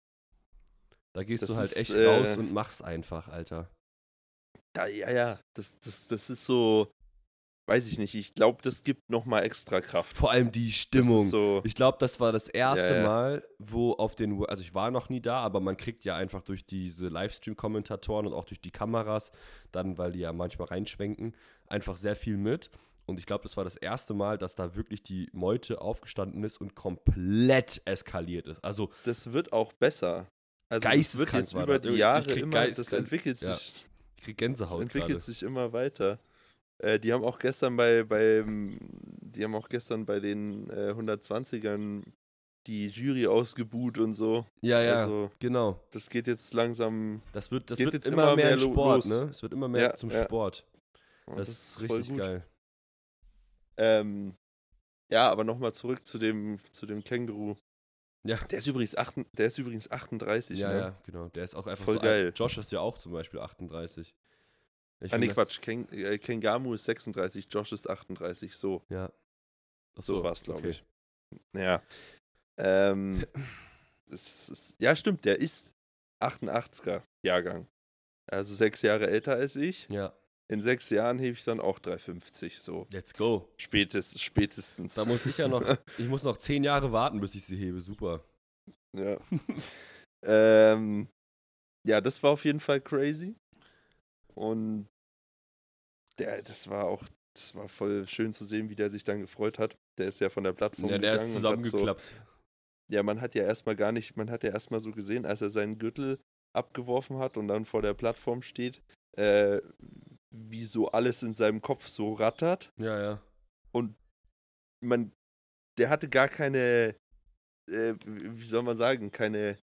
Da gehst Das du halt ist, echt äh, raus und machst einfach, Alter. Da, ja, ja. Das, das, das ist so, weiß ich nicht, ich glaube, das gibt nochmal extra Kraft. Vor allem die Das Stimmung. ist so, Ich glaube, das war das erste Ja, ja. Mal, wo auf den, Wo- also ich war noch nie da, aber man kriegt ja einfach durch diese Livestream-Kommentatoren und auch durch die Kameras, dann, weil die ja manchmal reinschwenken, einfach sehr viel mit. Und ich glaube, das war das erste Mal, dass da wirklich die Meute aufgestanden ist und komplett eskaliert ist. Also das wird auch besser. Also das wird Geisteskrank jetzt war über das. die Ich Jahre krieg immer, Geist- das entwickelt ja. sich, ich krieg das Gänsehaut entwickelt gerade. sich immer weiter. Äh, die haben auch gestern bei, beim, die haben auch gestern bei den äh, hundertzwanzigern die Jury ausgebuht und so. Ja, ja, Also genau. das geht jetzt langsam. Das wird, das geht wird jetzt immer, immer mehr, mehr ein lo- Sport, los. ne? Es wird immer mehr Ja, zum ja. Sport. Oh, Das, ist voll richtig gut. geil. Ähm, Ja, aber nochmal zurück zu dem, zu dem Känguru. Ja. Der ist übrigens, acht, der ist übrigens achtunddreißig, Ja, ne? ja, genau. Der ist auch einfach Voll so geil. alt. Josh ist ja auch zum Beispiel achtunddreißig. Ich Ah, find nee, das- Quatsch. Ken, äh, Kengamu ist sechsunddreißig, Josh ist achtunddreißig, so. Ja. Ach So so, war's, glaube okay. ich. Ja. Ähm, es ist, ja, stimmt, der ist achtundachtziger Jahrgang. Also sechs Jahre älter als ich. Ja, In sechs Jahren hebe ich dann auch dreihundertfünfzig, so. let's go. Spätest, spätestens. Da muss ich ja noch, ich muss noch zehn Jahre warten, bis ich sie hebe. Super. Ja. ähm, ja, das war auf jeden Fall crazy. Und der, das war auch, das war voll schön zu sehen, wie der sich dann gefreut hat. Der ist ja von der Plattform Ja, der ist gegangen und hat so, zusammengeklappt. ja, man hat ja erstmal gar nicht, man hat ja erstmal so gesehen, als er seinen Gürtel abgeworfen hat und dann vor der Plattform steht, äh, wie so alles in seinem Kopf so rattert. Ja, ja. Und man, der hatte gar keine, äh, wie soll man sagen, keine,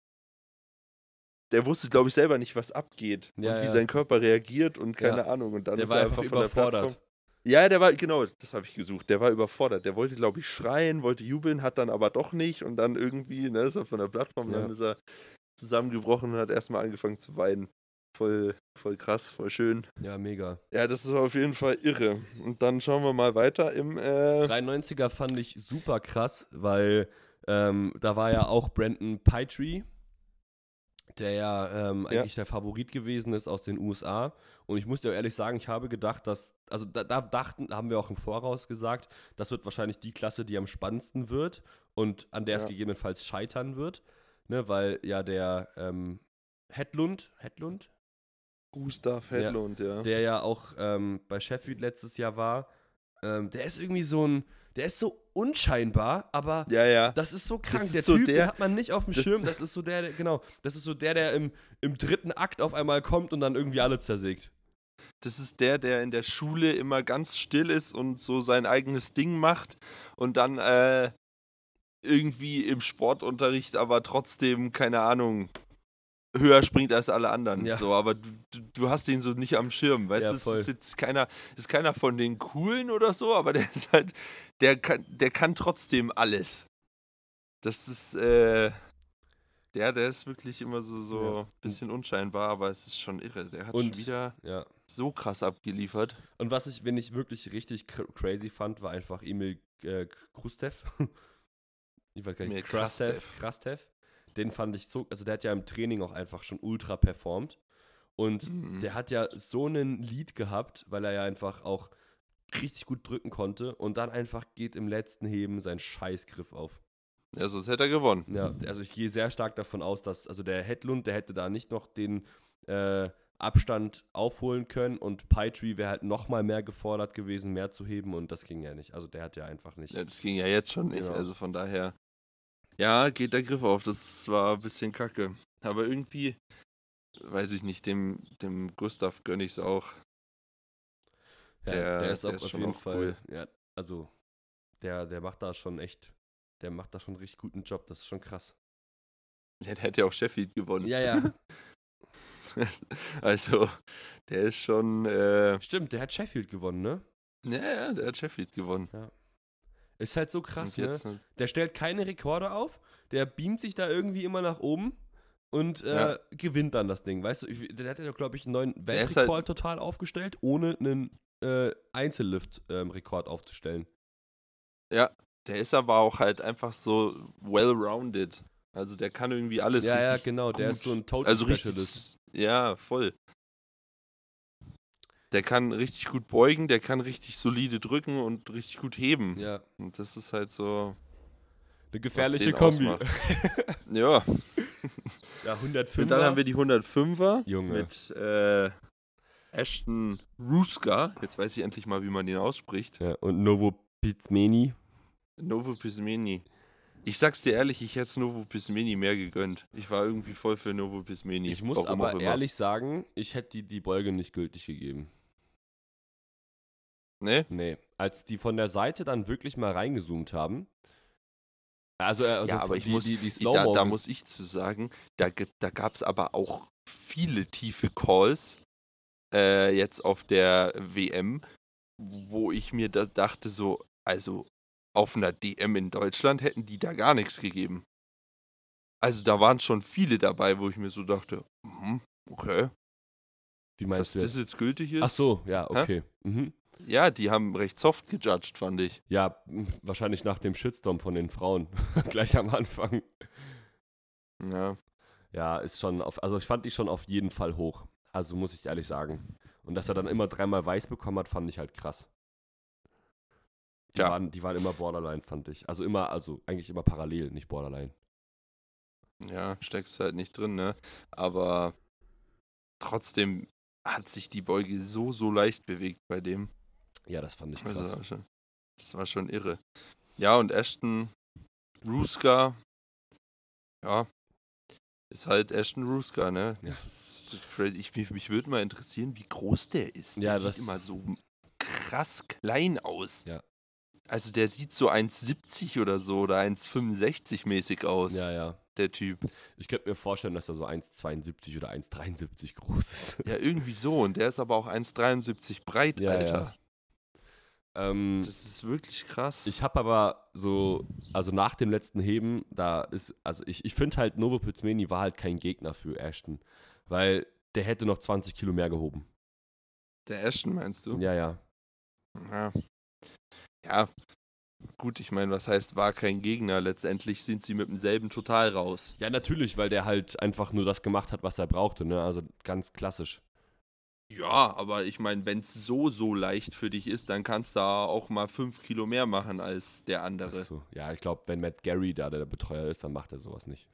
der wusste, glaube ich, selber nicht, was abgeht Ja, und wie ja. sein Körper reagiert und keine Ja. Ahnung. Und dann Der ist war er einfach einfach von der Plattform. überfordert. Ja, der war, genau, das habe ich gesucht. Der war überfordert. Der wollte, glaube ich, schreien, wollte jubeln, hat dann aber doch nicht. Und dann irgendwie, ne, ist er von der Plattform, Ja. dann ist er zusammengebrochen und hat erstmal angefangen zu weinen. Voll, voll krass, voll schön. Ja, mega. Ja, das ist auf jeden Fall irre. Und dann schauen wir mal weiter im, äh, dreiundneunziger fand ich super krass, weil ähm, da war ja auch Brandon Pitre, der ja ähm, Ja. eigentlich der Favorit gewesen ist aus den U S A. Und ich muss dir auch ehrlich sagen, ich habe gedacht, dass, also da, da dachten, haben wir auch im Voraus gesagt, das wird wahrscheinlich die Klasse, die am spannendsten wird und an der es Ja. gegebenenfalls scheitern wird, ne, weil ja der ähm, Hedlund, Hedlund, Gustav Ja, Hedlund, ja. der ja auch ähm, bei Sheffield letztes Jahr war, ähm, der ist irgendwie so ein, der ist so unscheinbar, aber Ja, ja. das ist so krank. ist Der so Typ, den der- hat man nicht auf dem das- Schirm. Das ist so der, der, genau, das ist so der, der im, im dritten Akt auf einmal kommt und dann irgendwie alle zersägt. Das ist der, der in der Schule immer ganz still ist und so sein eigenes Ding macht und dann äh, irgendwie im Sportunterricht aber trotzdem, keine Ahnung, höher springt als alle anderen. Ja. So, aber du, du, du hast den so nicht am Schirm, weißt Ja, du? Es voll. ist jetzt keiner, ist keiner von den Coolen oder so, aber der ist halt, der kann, der kann trotzdem alles. Das ist, äh, der, der ist wirklich immer so, so Ja. ein bisschen unscheinbar, aber es ist schon irre. Der hat Und- schon wieder Ja. so krass abgeliefert. Und was ich, wenn ich wirklich richtig cr- crazy fand, war einfach Emil äh, Krustev. Ich weiß gar Emil nicht, Krastev. Krastev. Krastev. Den fand ich so, also der hat ja im Training auch einfach schon ultra performt. Und Mhm. der hat ja so einen Lead gehabt, weil er ja einfach auch richtig gut drücken konnte. Und dann einfach geht im letzten Heben sein Scheißgriff auf. Ja, sonst hätte er gewonnen. Ja, also ich gehe sehr stark davon aus, dass, also der Hedlund, der hätte da nicht noch den äh, Abstand aufholen können und Pitre wäre halt nochmal mehr gefordert gewesen, mehr zu heben und das ging ja nicht. Also der hat ja einfach nicht. Ja, das ging ja jetzt schon nicht. Genau. Also von daher, ja, geht der Griff auf. Das war ein bisschen kacke. Aber irgendwie, weiß ich nicht, dem, dem Gustav gönne ich es auch. ja, der- der ist der auch ist auf schon jeden auch Fall, cool. ja, also der, der macht da schon echt, der macht da schon einen richtig guten Job, das ist schon krass. Ja, der hat ja auch Sheffield gewonnen. Ja, ja, Also, der ist schon, äh, stimmt, der hat Sheffield gewonnen, ne? ja, ja, der hat Sheffield gewonnen. Ist halt so krass, Und jetzt, ne? ne? Der stellt keine Rekorde auf, der beamt sich da irgendwie immer nach oben und äh, Ja. gewinnt dann das Ding. Weißt du, ich, der hat ja, glaube ich, einen neuen Der ist Weltrekord halt- total aufgestellt, ohne einen äh, Einzellift-Rekord aufzustellen. Ja, der ist aber auch halt einfach so well-rounded. Also der kann irgendwie alles Ja, ja, richtig genau, der gut. ist so ein Total Also Specialist. richtig, ja, voll. Der kann richtig gut beugen, der kann richtig solide drücken und richtig gut heben. Ja, Und das ist halt so, eine gefährliche den Kombi. ausmacht. ja. Ja, hundertfünf. Und dann haben wir die hundertfünfer Junge. mit äh, Ashton Ruska. Jetzt weiß ich endlich mal, wie man den ausspricht. Ja, und Novo Pizmeni. Novo Pismeni. Ich sag's dir ehrlich, ich hätte Novo Pismeni mehr gegönnt. Ich war irgendwie voll für Novo Pismeni. Ich muss warum auch aber immer. ehrlich sagen, ich hätte die, die Beuge nicht gültig gegeben. Ne? Nee, als die von der Seite dann wirklich mal reingezoomt haben. Also, äh, also Ja, aber von- ich die, muss- die, die Da, Slow-Mo da ges- muss ich zu sagen, da, gi- da gab es aber auch viele tiefe Calls äh, jetzt auf der W M, wo ich mir da dachte so, also auf einer D M in Deutschland hätten die da gar nichts gegeben. Also da waren schon viele dabei, wo ich mir so dachte, mhm, okay, Wie dass meinst du das jetzt? jetzt gültig ist. Ach so, ja, Hä? okay. Mhm. Ja, die haben recht soft gejudged, fand ich. Ja, m, wahrscheinlich nach dem Shitstorm von den Frauen. Gleich am Anfang. Ja, Ja, ist schon auf, also ich fand die schon auf jeden Fall hoch. Also muss ich ehrlich sagen. Und dass er dann immer dreimal weiß bekommen hat, fand ich halt krass. Die, Ja. waren, die waren immer Borderline, fand ich. Also immer, also eigentlich immer parallel, nicht Borderline. ja, steckst halt nicht drin, ne? Aber trotzdem hat sich die Beuge so, so leicht bewegt bei dem. Ja, das fand ich Also, krass. das war schon, das war schon irre. Ja, und Ashton Ruska, ja, ist halt Ashton Ruska, ne? Ja. Das ist crazy. Ich, mich mich würde mal interessieren, wie groß der ist. Ja, Der das- sieht immer so krass klein aus. Ja. Also der sieht so eins siebzig oder so oder eins fünfundsechzig mäßig aus, Ja, ja. der Typ. Ich könnte mir vorstellen, dass er so eins zweiundsiebzig oder eins dreiundsiebzig groß ist. Ja, irgendwie so. Und der ist aber auch eins dreiundsiebzig breit, Ja, Alter. Ähm, Das ist wirklich krass. ich habe aber so, also nach dem letzten Heben, da ist, also ich, ich finde halt, Novo Pizmeni war halt kein Gegner für Ashton, weil der hätte noch zwanzig Kilo mehr gehoben. Der Ashton, meinst du? Ja, ja. Ja. Ja. Gut, ich meine, was heißt, war kein Gegner? Letztendlich sind sie mit demselben total raus. Ja, natürlich, weil der halt einfach nur das gemacht hat, was er brauchte, ne? Also ganz klassisch. Ja, aber ich meine, wenn es so, so leicht für dich ist, dann kannst du auch mal fünf Kilo mehr machen als der Ach andere. so. Ja, ich glaube, wenn Matt Gary da der Betreuer ist, dann macht er sowas nicht.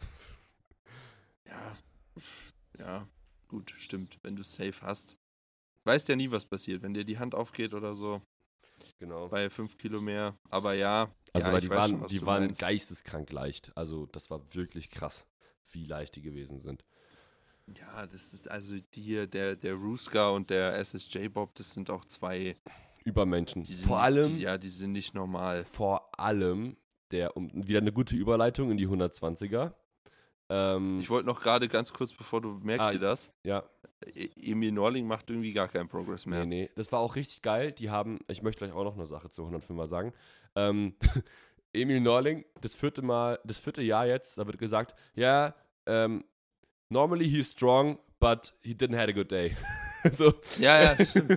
Ja. Ja, gut, stimmt. Wenn du es safe hast. Weißt ja nie, was passiert, wenn dir die Hand aufgeht oder so. Genau. Bei fünf Kilo mehr. Aber ja. Also, ja, weil ich die weiß waren, schon, was die du waren meinst. geisteskrank leicht. Also, das war wirklich krass, wie leicht die gewesen sind. Ja, das ist also die, der, der Ruska und der S S J Bob, das sind auch zwei. Übermenschen. Die sind Vor nicht, allem, Die, ja, die sind nicht normal. vor allem, der, um, wieder eine gute Überleitung in die hundertzwanziger. Ähm, Ich wollte noch gerade ganz kurz, bevor du merkst Ah, dir das, ja, E- Emil Norling macht irgendwie gar keinen Progress mehr. nee, nee. Das war auch richtig geil. Die haben, ich möchte gleich auch noch eine Sache zu hundertfünfer sagen. Ähm, Emil Norling, das vierte Mal, das vierte Jahr jetzt, da wird gesagt, ja, ähm, normally he's strong, but he didn't have a good day. so. Ja, ja, stimmt.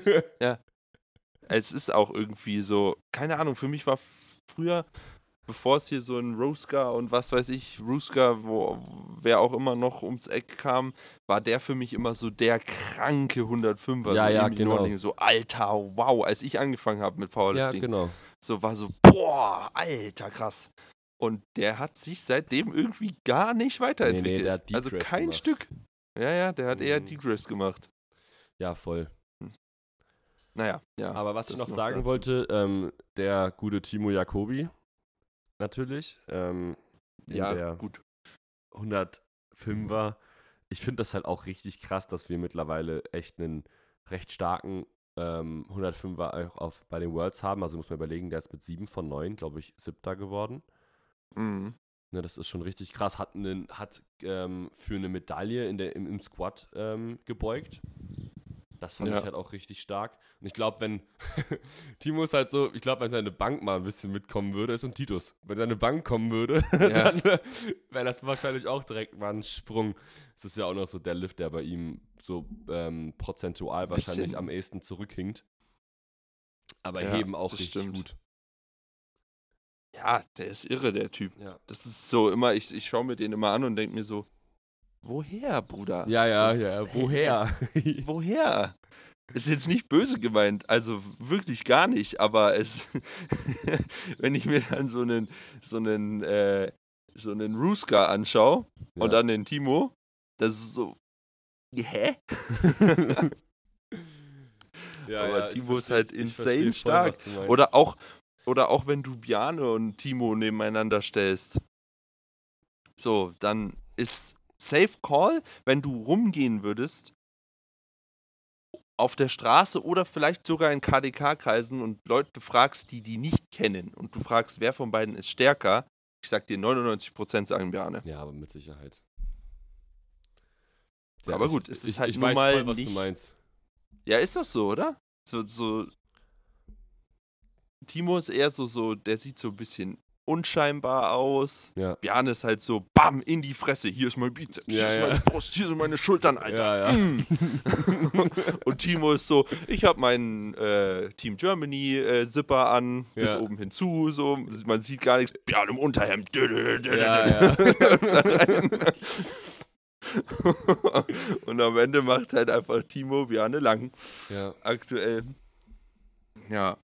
Es ist auch irgendwie so, keine Ahnung, für mich war f- früher, bevor es hier so ein Ruska und was weiß ich, Ruska, wo wer auch immer noch ums Eck kam, war der für mich immer so der kranke hundertfünfer. Ja, so ja, Emil genau. Norling, so alter, wow, als ich angefangen habe mit Ja, Powerlifting. genau. So war so, boah, alter, krass. Und der hat sich seitdem irgendwie gar nicht weiterentwickelt. der hat Deep also Dress kein gemacht. Stück. Ja, ja, der hat eher Mhm. Deep Dress gemacht. Ja, voll. Naja, ja. Aber was ich das noch noch sagen dazu. wollte, ähm, der gute Timo Jacobi, natürlich, ähm, in Ja, der gut. hundertfünfer. Ich finde das halt auch richtig krass, dass wir mittlerweile echt einen recht starken ähm, hundertfünfer auch auf, bei den Worlds haben. Also muss man überlegen, der ist mit sieben von neun, glaube ich, siebter geworden. Mhm. Ne, das ist schon richtig krass. Hat, einen, hat ähm, für eine Medaille in der, im, im Squad ähm, gebeugt. Das fand Ja. ich halt auch richtig stark. Und ich glaube, wenn Timo ist halt so, ich glaube, wenn seine Bank mal ein bisschen mitkommen würde, ist ein Titus. Wenn seine Bank kommen würde, Ja. dann wäre das wahrscheinlich auch direkt mal ein Sprung. Es ist ja auch noch so der Lift, der bei ihm so ähm, prozentual wahrscheinlich Bisschen. am ehesten zurückhinkt. Aber Ja, heben auch das richtig stimmt. gut. Ja, der ist irre, der Typ. Ja. Das ist so immer, ich, ich schaue mir den immer an und denke mir so, woher, Bruder? Ja, ja, so, ja. Woher? Woher? Ist jetzt nicht böse gemeint, also wirklich gar nicht, aber es, wenn ich mir dann so einen, so einen, äh, so einen Ruska anschaue Ja. und dann den Timo, das ist so, hä? Ja, Aber ja, ich Timo ist versteh- halt ich insane versteh voll, stark. was du meinst. Oder auch, oder auch wenn du Bjarne und Timo nebeneinander stellst. So, dann ist Safe Call, wenn du rumgehen würdest auf der Straße oder vielleicht sogar in K D K-Kreisen und Leute fragst, die die nicht kennen und du fragst, wer von beiden ist stärker, ich sag dir, neunundneunzig Prozent sagen Bjarne. Ja, aber mit Sicherheit. Aber ich, gut, es ist ich, halt ich nun weiß mal voll, was nicht- du meinst. Ja, ist das so, oder? So, so Timo ist eher so, so, der sieht so ein bisschen unscheinbar aus. Ja. Bjarne ist halt so, bam, in die Fresse. Hier ist mein Bizeps, hier Ja, ist ja. meine Brust, hier sind meine Schultern, Alter. Ja, ja. Mm. Und Timo ist so, ich habe meinen äh, Team Germany äh, Zipper an, bis Ja. oben hinzu, so, man sieht gar nichts. Bjarne im Unterhemd. Ja, ja. Und am Ende macht halt einfach Timo Bjarne lang. Ja. Aktuell. Ja.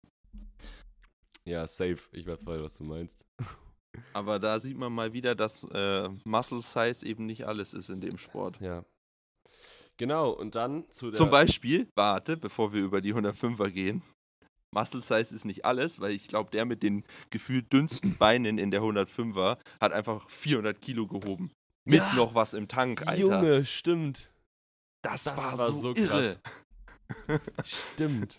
Ja, safe. Ich weiß voll, was du meinst. Aber da sieht man mal wieder, dass äh, Muscle Size eben nicht alles ist in dem Sport. Ja. Genau, und dann zu der... Zum Beispiel, warte, bevor wir über die hundertfünfer gehen. Muscle Size ist nicht alles, weil ich glaube, der mit den gefühlt dünnsten Beinen in der hundertfünfer hat einfach vierhundert Kilo gehoben. Mit Ja. noch was im Tank, Alter. Junge, stimmt. das, Das war, war so, so irre. krass. Stimmt.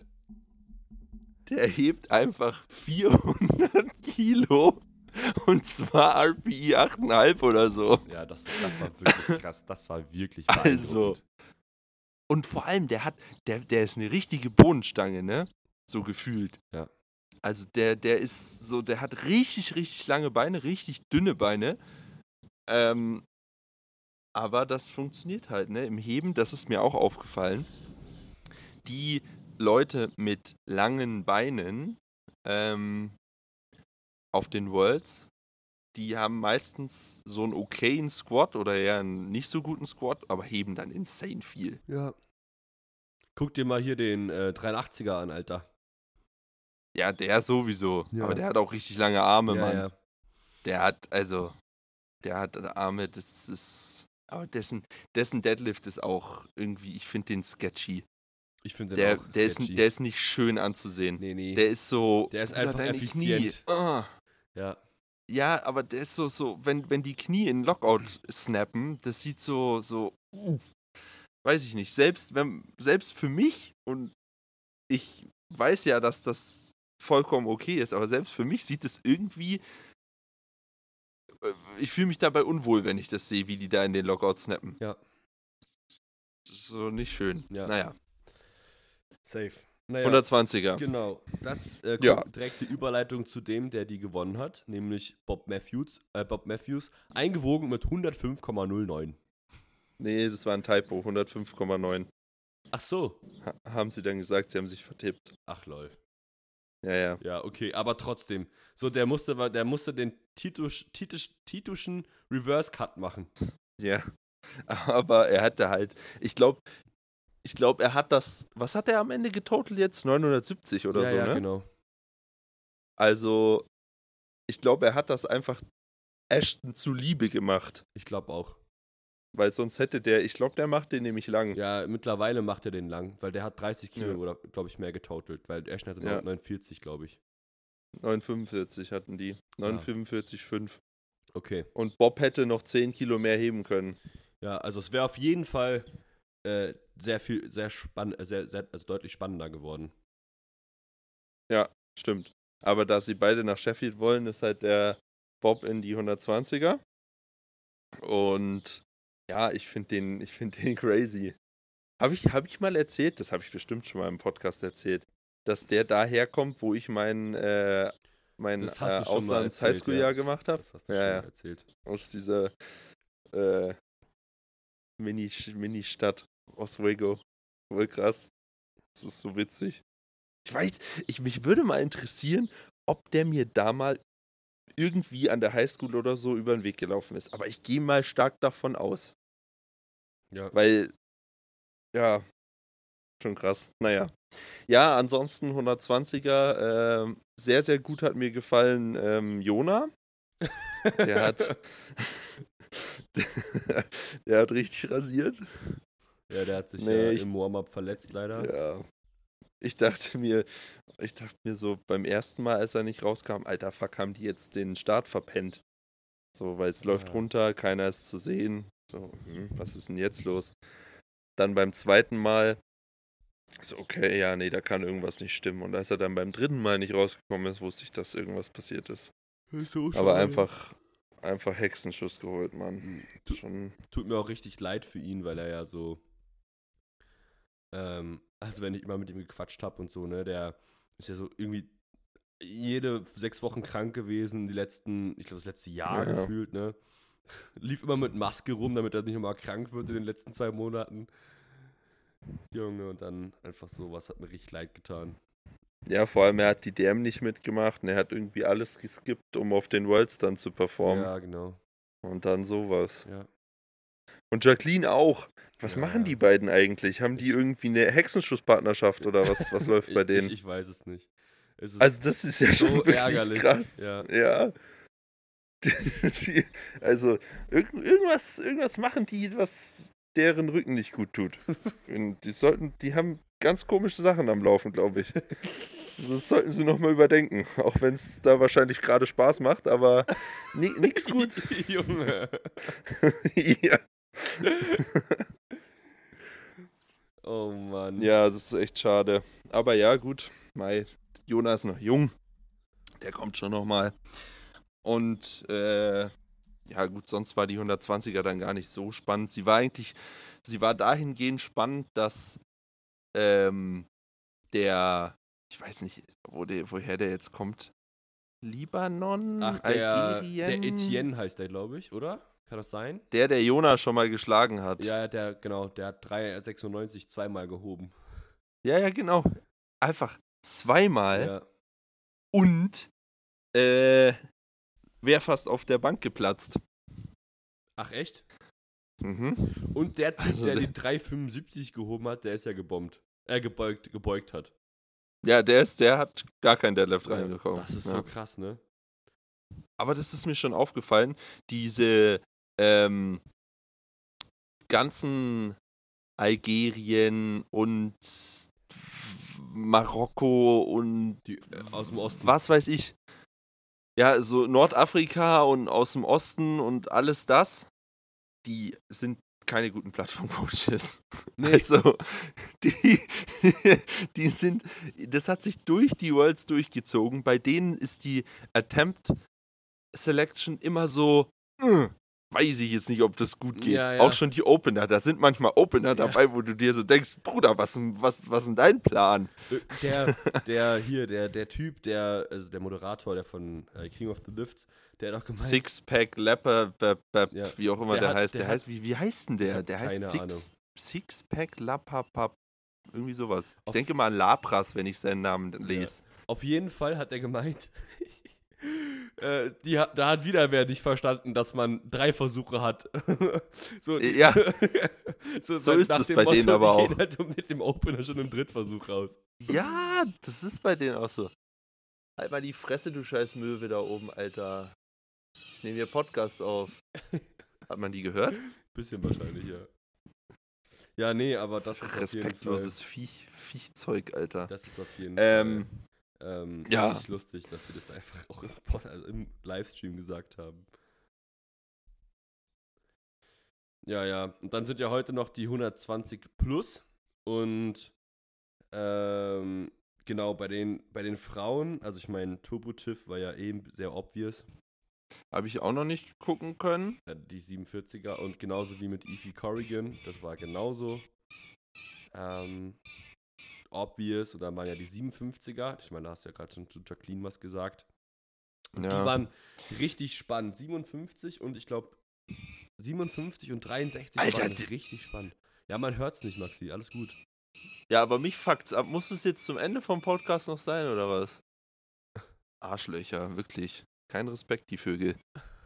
Der hebt einfach vierhundert Kilo und zwar R P I acht Komma fünf oder so. Ja, das, das war wirklich krass. Das war wirklich Also, beeindruckend. und vor allem, der hat, der, der ist eine richtige Bohnenstange, ne? So gefühlt. Ja. Also der, der ist so, der hat richtig, richtig lange Beine, richtig dünne Beine. Ähm, aber das funktioniert halt, ne? Im Heben, das ist mir auch aufgefallen. Die Leute mit langen Beinen ähm, auf den Worlds, die haben meistens so einen okayen Squat oder eher einen nicht so guten Squat, aber heben dann insane viel. Ja. Guck dir mal hier den äh, dreiundachtziger an, Alter. Ja, der sowieso. Ja. Aber der hat auch richtig lange Arme, ja, Mann. ja. Der hat, also, der hat Arme, das ist, aber dessen, dessen Deadlift ist auch irgendwie, ich finde den sketchy. Ich finde den Der, auch der, ist, sketchy. der ist nicht schön anzusehen. Nee, nee. Der ist so, Der ist Bruder, einfach deine effizient. Knie. Ah. Ja. Ja, aber der ist so, so, wenn, wenn die Knie in Lockout snappen, das sieht so, so, uh, weiß ich nicht, selbst, wenn, selbst für mich, und ich weiß ja, dass das vollkommen okay ist, aber selbst für mich sieht es irgendwie, äh, ich fühle mich dabei unwohl, wenn ich das sehe, wie die da in den Lockout snappen. Ja. Das ist so nicht schön. Ja. Naja, Safe. Naja, hundertzwanziger. genau. Das äh, kommt Ja. direkt die Überleitung zu dem, der die gewonnen hat, nämlich Bob Matthews. Äh, Bob Matthews, eingewogen mit hundertfünf Komma null neun. Nee, das war ein Typo, hundertfünf Komma neun. Ach so. Ha haben sie dann gesagt, sie haben sich vertippt. Ach lol. Ja, ja. Ja, okay, aber trotzdem. So, der musste, der musste den Titus, Titus, Tituschen Reverse Cut machen. Ja. Aber er hatte halt, ich glaube, ich glaube, er hat das, was hat er am Ende getotalt jetzt? neunhundertsiebzig oder ja, so, ja, ne? genau. Also, ich glaube, er hat das einfach Ashton zuliebe gemacht. Ich glaube auch. Weil sonst hätte der, ich glaube, der macht den nämlich lang. Ja, mittlerweile macht er den lang, weil der hat dreißig Kilo Ja. oder, glaube ich, mehr getotalt, weil Ashton hatte Ja. neunundvierzig, glaube ich. neun fünfundvierzig hatten die. neun fünfundvierzig Komma fünf. Okay. Und Bob hätte noch zehn Kilo mehr heben können. Ja, also es wäre auf jeden Fall äh, sehr viel, sehr spannend, sehr, sehr, also deutlich spannender geworden. Ja, stimmt. Aber da sie beide nach Sheffield wollen, ist halt der Bob in die hundertzwanziger. Und ja, ich finde den, ich finde den crazy. Habe ich, hab ich mal erzählt, das habe ich bestimmt schon mal im Podcast erzählt, dass der daher kommt, wo ich mein, äh, mein Das äh, hast du schon mal erzählt, Auslands-Highschool-Jahr ja. gemacht habe. Das hast du Ja, schon ja. mal erzählt. Aus dieser äh, Mini, Mini-Stadt Oswego. Voll krass. Das ist so witzig. Ich weiß, ich, mich würde mal interessieren, ob der mir da mal irgendwie an der Highschool oder so über den Weg gelaufen ist. Aber ich gehe mal stark davon aus. Ja. Weil, ja, schon krass. Naja. Ja, ansonsten hundertzwanziger, ähm, sehr, sehr gut hat mir gefallen ähm, Jona. Der hat, der hat richtig rasiert. Ja, der hat sich Nee, ja ich- im Warm-Up verletzt, leider. Ja. Ich dachte mir, ich dachte mir so beim ersten Mal, als er nicht rauskam, Alter, fuck, haben die jetzt den Start verpennt. So, weil es läuft Ja. runter, keiner ist zu sehen. So, hm, was ist denn jetzt los? Dann beim zweiten Mal, so, okay, ja, nee, da kann irgendwas nicht stimmen. Und als er dann beim dritten Mal nicht rausgekommen ist, wusste ich, dass irgendwas passiert ist. So Aber schade. einfach, einfach Hexenschuss geholt, Mann. Tu- Schon, Tut mir auch richtig leid für ihn, weil er ja so, ähm, also wenn ich immer mit ihm gequatscht habe und so, ne, der ist ja so irgendwie, jede sechs Wochen krank gewesen, die letzten, ich glaube das letzte Jahr Ja. gefühlt, ne? Lief immer mit Maske rum, damit er nicht nochmal krank wird in den letzten zwei Monaten. Junge, und dann einfach sowas hat mir richtig leid getan. Ja, vor allem, er hat die D M nicht mitgemacht und er hat irgendwie alles geskippt, um auf den Worlds dann zu performen. Ja, genau. Und dann sowas. Ja. Und Jacqueline auch. Was Ja. machen die beiden eigentlich? Haben die Ich- irgendwie eine Hexenschusspartnerschaft oder was, was läuft bei Ich- denen? Ich, ich weiß es nicht. Es ist Also das ist ja so schon wirklich ärgerlich. krass. Ja. Ja. Die, also irg irgendwas, irgendwas machen die, was deren Rücken nicht gut tut. Und die sollten, die haben ganz komische Sachen am Laufen, glaube ich. Das sollten sie nochmal überdenken. Auch wenn es da wahrscheinlich gerade Spaß macht, aber ni nix gut. Junge. Ja. Oh Mann. Ja, das ist echt schade. Aber ja, gut. Mei, Jona ist noch jung. Der kommt schon nochmal. Und äh, ja, gut, sonst war die hundertzwanziger dann gar nicht so spannend. Sie war eigentlich, sie war dahingehend spannend, dass ähm, der, ich weiß nicht, wo der, woher der jetzt kommt. Libanon? Ach, der, der Algerien? Etienne heißt der, glaube ich, oder? Kann das sein? Der, der Jona schon mal geschlagen hat. Ja, der, genau, der hat drei Komma sechsundneunzig zweimal gehoben. Ja, ja, genau. Einfach zweimal. Ja. Und äh, wäre fast auf der Bank geplatzt. Ach, echt? Mhm. Und der Typ, Also der der- die drei Komma fünfundsiebzig gehoben hat, der ist ja gebombt. Äh, gebeugt, gebeugt hat. Ja, der ist, der hat gar kein Deadlift reingekommen. Das ist ja. so krass, ne? Aber das ist mir schon aufgefallen, diese ähm, ganzen Algerien und Marokko und Die, äh, aus dem Osten. was weiß ich. Ja, so Nordafrika und aus dem Osten und alles das, die sind keine guten Plattform-Coaches. Nee. Also, die, die sind, das hat sich durch die Worlds durchgezogen. Bei denen ist die Attempt Selection immer so, äh, weiß ich jetzt nicht, ob das gut geht. Ja, ja. Auch schon die Opener, da sind manchmal Opener Ja. dabei, wo du dir so denkst, Bruder, was, was, was ist denn dein Plan? Äh, Der, der hier, der, der Typ, der, also der Moderator, der von äh, King of the Lifts, der hat auch gemeint. Sixpack, Lapper, bap, bap, Ja. wie auch immer Der der, hat- heißt. der Der, hat- heißt, wie, wie heißt denn Ich der? hab Der heißt keine Six, Sixpack, Lapapap, irgendwie sowas. Ich Auf- denke mal an Lapras, wenn ich seinen Namen lese. Auf jeden Fall hat er gemeint, äh, die, hat- da hat wieder wer nicht verstanden, dass man drei Versuche hat. so, Ja. so, So nach ist es dem bei denen aber die gehen auch. halt mit dem Opener schon im Drittversuch raus. Ja, das ist bei denen auch so. Halt mal die Fresse, du scheiß Möwe da oben, Alter. Ich nehme hier Podcast auf. Hat man die gehört? Bisschen wahrscheinlich, ja. Ja, nee, aber das ist auf jeden Fall. Respektloses Viech, Viechzeug, Alter. Das ist auf jeden Ähm, Fall ähm, ja. richtig lustig, dass sie das da einfach auch im, Pod- also im Livestream gesagt haben. Ja, ja. Und dann sind ja heute noch die hundertzwanzig plus. Und ähm, genau, bei den, bei den Frauen, also ich meine, Turbo-Tiff war ja eben sehr obvious, Habe ich auch noch nicht gucken können. äh, die siebenundvierziger. Und genauso wie mit Aoife Corrigan, das war genauso ähm, obvious. Und dann waren ja die siebenundfünfziger. Ich meine, da hast du ja gerade schon zu Jacqueline was gesagt. Und Ja. die waren richtig spannend. siebenundfünfzig und ich glaube siebenundfünfzig und dreiundsechzig Alter, waren die- richtig spannend. Ja, man hört's nicht, Maxi. Alles gut. Ja, aber mich fuckt's ab. Muss es jetzt zum Ende vom Podcast noch sein, oder was? Arschlöcher, wirklich. Kein Respekt, die Vögel.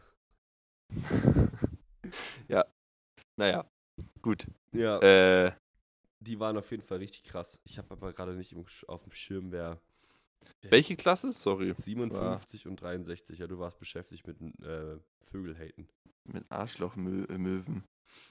Ja. Naja. Gut. Ja, Äh, die waren auf jeden Fall richtig krass. Ich habe aber gerade nicht im, Sch- auf dem Schirm, wer. wer welche Klasse? Sorry. siebenundfünfzig und dreiundsechzig. Ja, du warst beschäftigt mit äh, Vögelhaten. Mit Arschlochmöwen.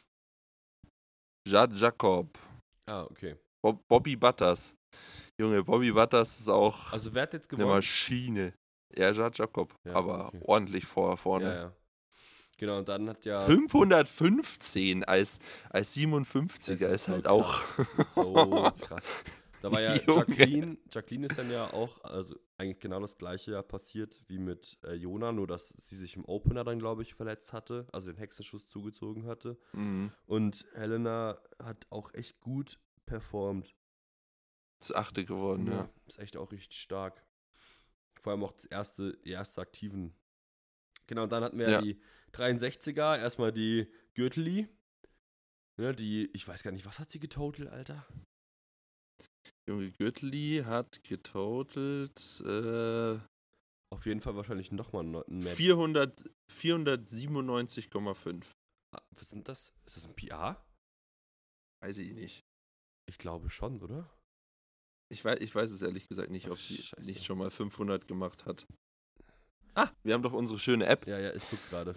Jad Jacob. Ah, okay. Bob Bobby Butters. Junge, Bobby Butters ist auch Also wer hat jetzt eine gewonnen? Maschine. Ja, Jad Jacob. Ja, aber okay. ordentlich vor, vorne. Ja, ja. Genau, und dann hat ja. fünfhundertfünfzehn als, als siebenundfünfziger Das ist, so halt krass. auch. Das ist so krass. Da war ja Junge. Jacqueline, Jacqueline ist dann ja auch, also eigentlich genau das gleiche ja passiert wie mit äh, Jona, nur dass sie sich im Opener dann, glaube ich, verletzt hatte, also den Hexenschuss zugezogen hatte. Mhm. Und Helena hat auch echt gut performt. Das achte geworden, ja. Ist echt auch richtig stark. Vor allem auch das erste, die erste aktiven. Genau, und dann hatten wir Ja. die dreiundsechziger, erstmal die Gürteli. Ne, die, ich weiß gar nicht, was hat sie getotelt, Alter? Junge Gürteli hat getotelt äh, Auf jeden Fall wahrscheinlich nochmal ein Match. vierhundert, vierhundertsiebenundneunzig Komma fünf. Ah, was sind das? Ist das ein P R? Weiß ich nicht. Ich glaube schon, oder? Ich weiß, ich weiß es ehrlich gesagt nicht, Ach, ob sie Scheiße. nicht schon mal fünfhundert gemacht hat. Ah, wir haben doch unsere schöne App. Ja, ja, ich guck gerade.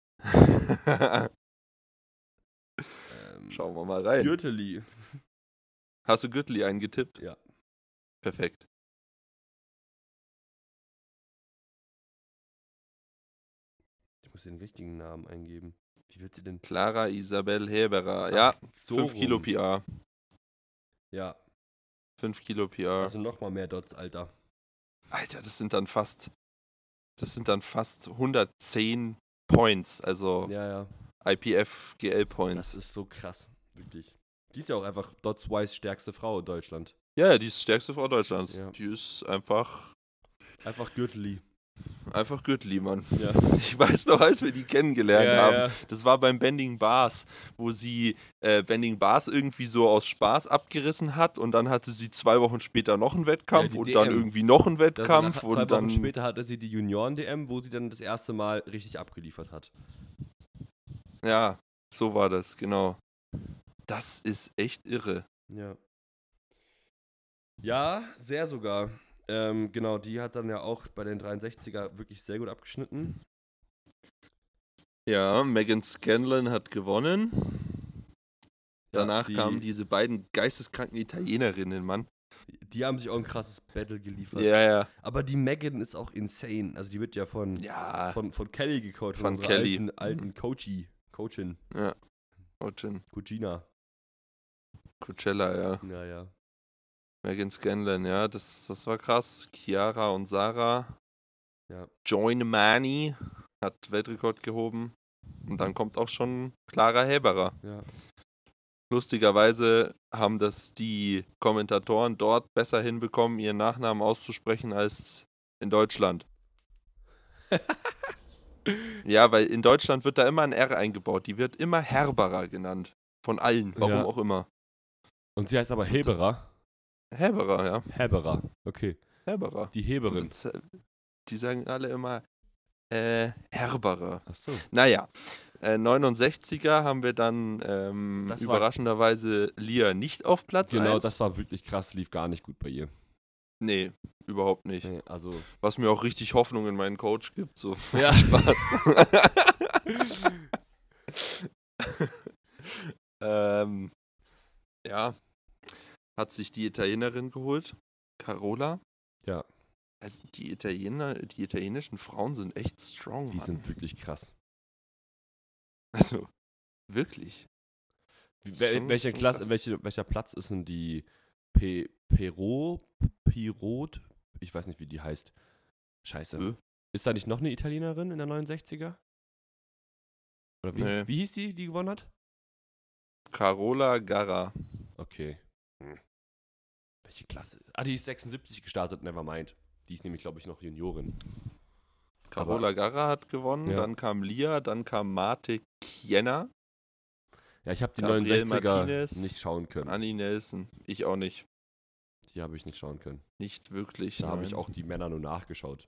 Ähm, Schauen wir mal rein. Gürteli. Hast du Gürteli eingetippt? Ja. Perfekt. Ich muss den richtigen Namen eingeben. Wie wird sie denn? Clara Isabel Heberer. Ja, Ach, so fünf Kilo rum. P R. Ja, fünf Kilo P R. also nochmal mehr Dots, Alter. Alter, das sind dann fast. Das sind dann fast hundertzehn Points. Also Ja, ja. I P F G L Das Points. ist so krass. Wirklich. Die ist ja auch einfach Dots-wise stärkste Frau in Deutschland. Ja, ja, die ist die stärkste Frau Deutschlands. Ja. Die ist einfach. Einfach Gürteli. Einfach Gürteli, Mann. Ja. Ich weiß noch, als wir die kennengelernt Ja, haben. ja. Das war beim Bending Bars, wo sie äh, Bending Bars irgendwie so aus Spaß abgerissen hat und dann hatte sie zwei Wochen später noch einen Wettkampf Ja, die und D dann M. irgendwie noch einen Das Wettkampf nach, und zwei dann Wochen später hatte sie die Junioren-D M, wo sie dann das erste Mal richtig abgeliefert hat. ja, so war das, genau. Das ist echt irre. Ja. Ja, sehr sogar. Ähm, genau, die hat dann ja auch bei den dreiundsechziger wirklich sehr gut abgeschnitten. Ja, Megan Scanlon hat gewonnen. Danach die, kamen diese beiden geisteskranken Italienerinnen, Mann. Die haben sich auch ein krasses Battle geliefert. Ja, ja. Aber die Megan ist auch insane. Also die wird ja von, Ja, von, von Kelly gecoacht, von, Von unserer Kelly. alten, alten Coachie, Coachin, ja. Coachin. Cugina. Coachella, ja. Ja, ja. Megan Scanlon, ja, das, das war krass. Chiara und Sarah. Ja. Join Mani hat Weltrekord gehoben. Und dann kommt auch schon Clara Heberer. Ja. Lustigerweise haben das die Kommentatoren dort besser hinbekommen, ihren Nachnamen auszusprechen als in Deutschland. Ja, weil in Deutschland wird da immer ein R eingebaut. Die wird immer Herberer genannt. Von allen, warum Ja. auch immer. Und sie heißt aber Heberer. Heberer, ja. Heberer, okay. Heberer. Die Heberin. Und das, die sagen alle immer äh, Herberer. Ach so. Naja, äh, neunundsechziger haben wir dann ähm, Das war- überraschenderweise Lia nicht auf Platz Genau, eins. das war wirklich krass, lief gar nicht gut bei ihr. Nee, überhaupt nicht. Nee, also. Was mir auch richtig Hoffnung in meinen Coach gibt. So. Ja. Spaß. ähm, ja, hat sich die Italienerin geholt, Carola. Ja. Also die Italiener, die italienischen Frauen sind echt strong, Die Mann. sind wirklich krass. Also, wirklich. Wie, Schon- wel, welche schon Klasse, krass. welche, welcher Platz ist denn die Pe, Pero, Pirot? Ich weiß nicht, wie die heißt. Scheiße. Äh? Ist da nicht noch eine Italienerin in der neunundsechziger? Oder wie, Nee. wie hieß die, die gewonnen hat? Carola Garra. Okay. Hm. Welche Klasse? Ah, die ist sechsundsiebzig gestartet, nevermind. Die ist nämlich, glaube ich, noch Juniorin. Carola Garra hat gewonnen, Ja. dann kam Lia, dann kam Marte Kienna, Ja, ich habe die Gabriel neunundsechziger Martinez. nicht schauen können. Anni Nelson. Ich auch nicht. Die habe ich nicht schauen können. Nicht wirklich. Da habe ich nein. auch die Männer nur nachgeschaut.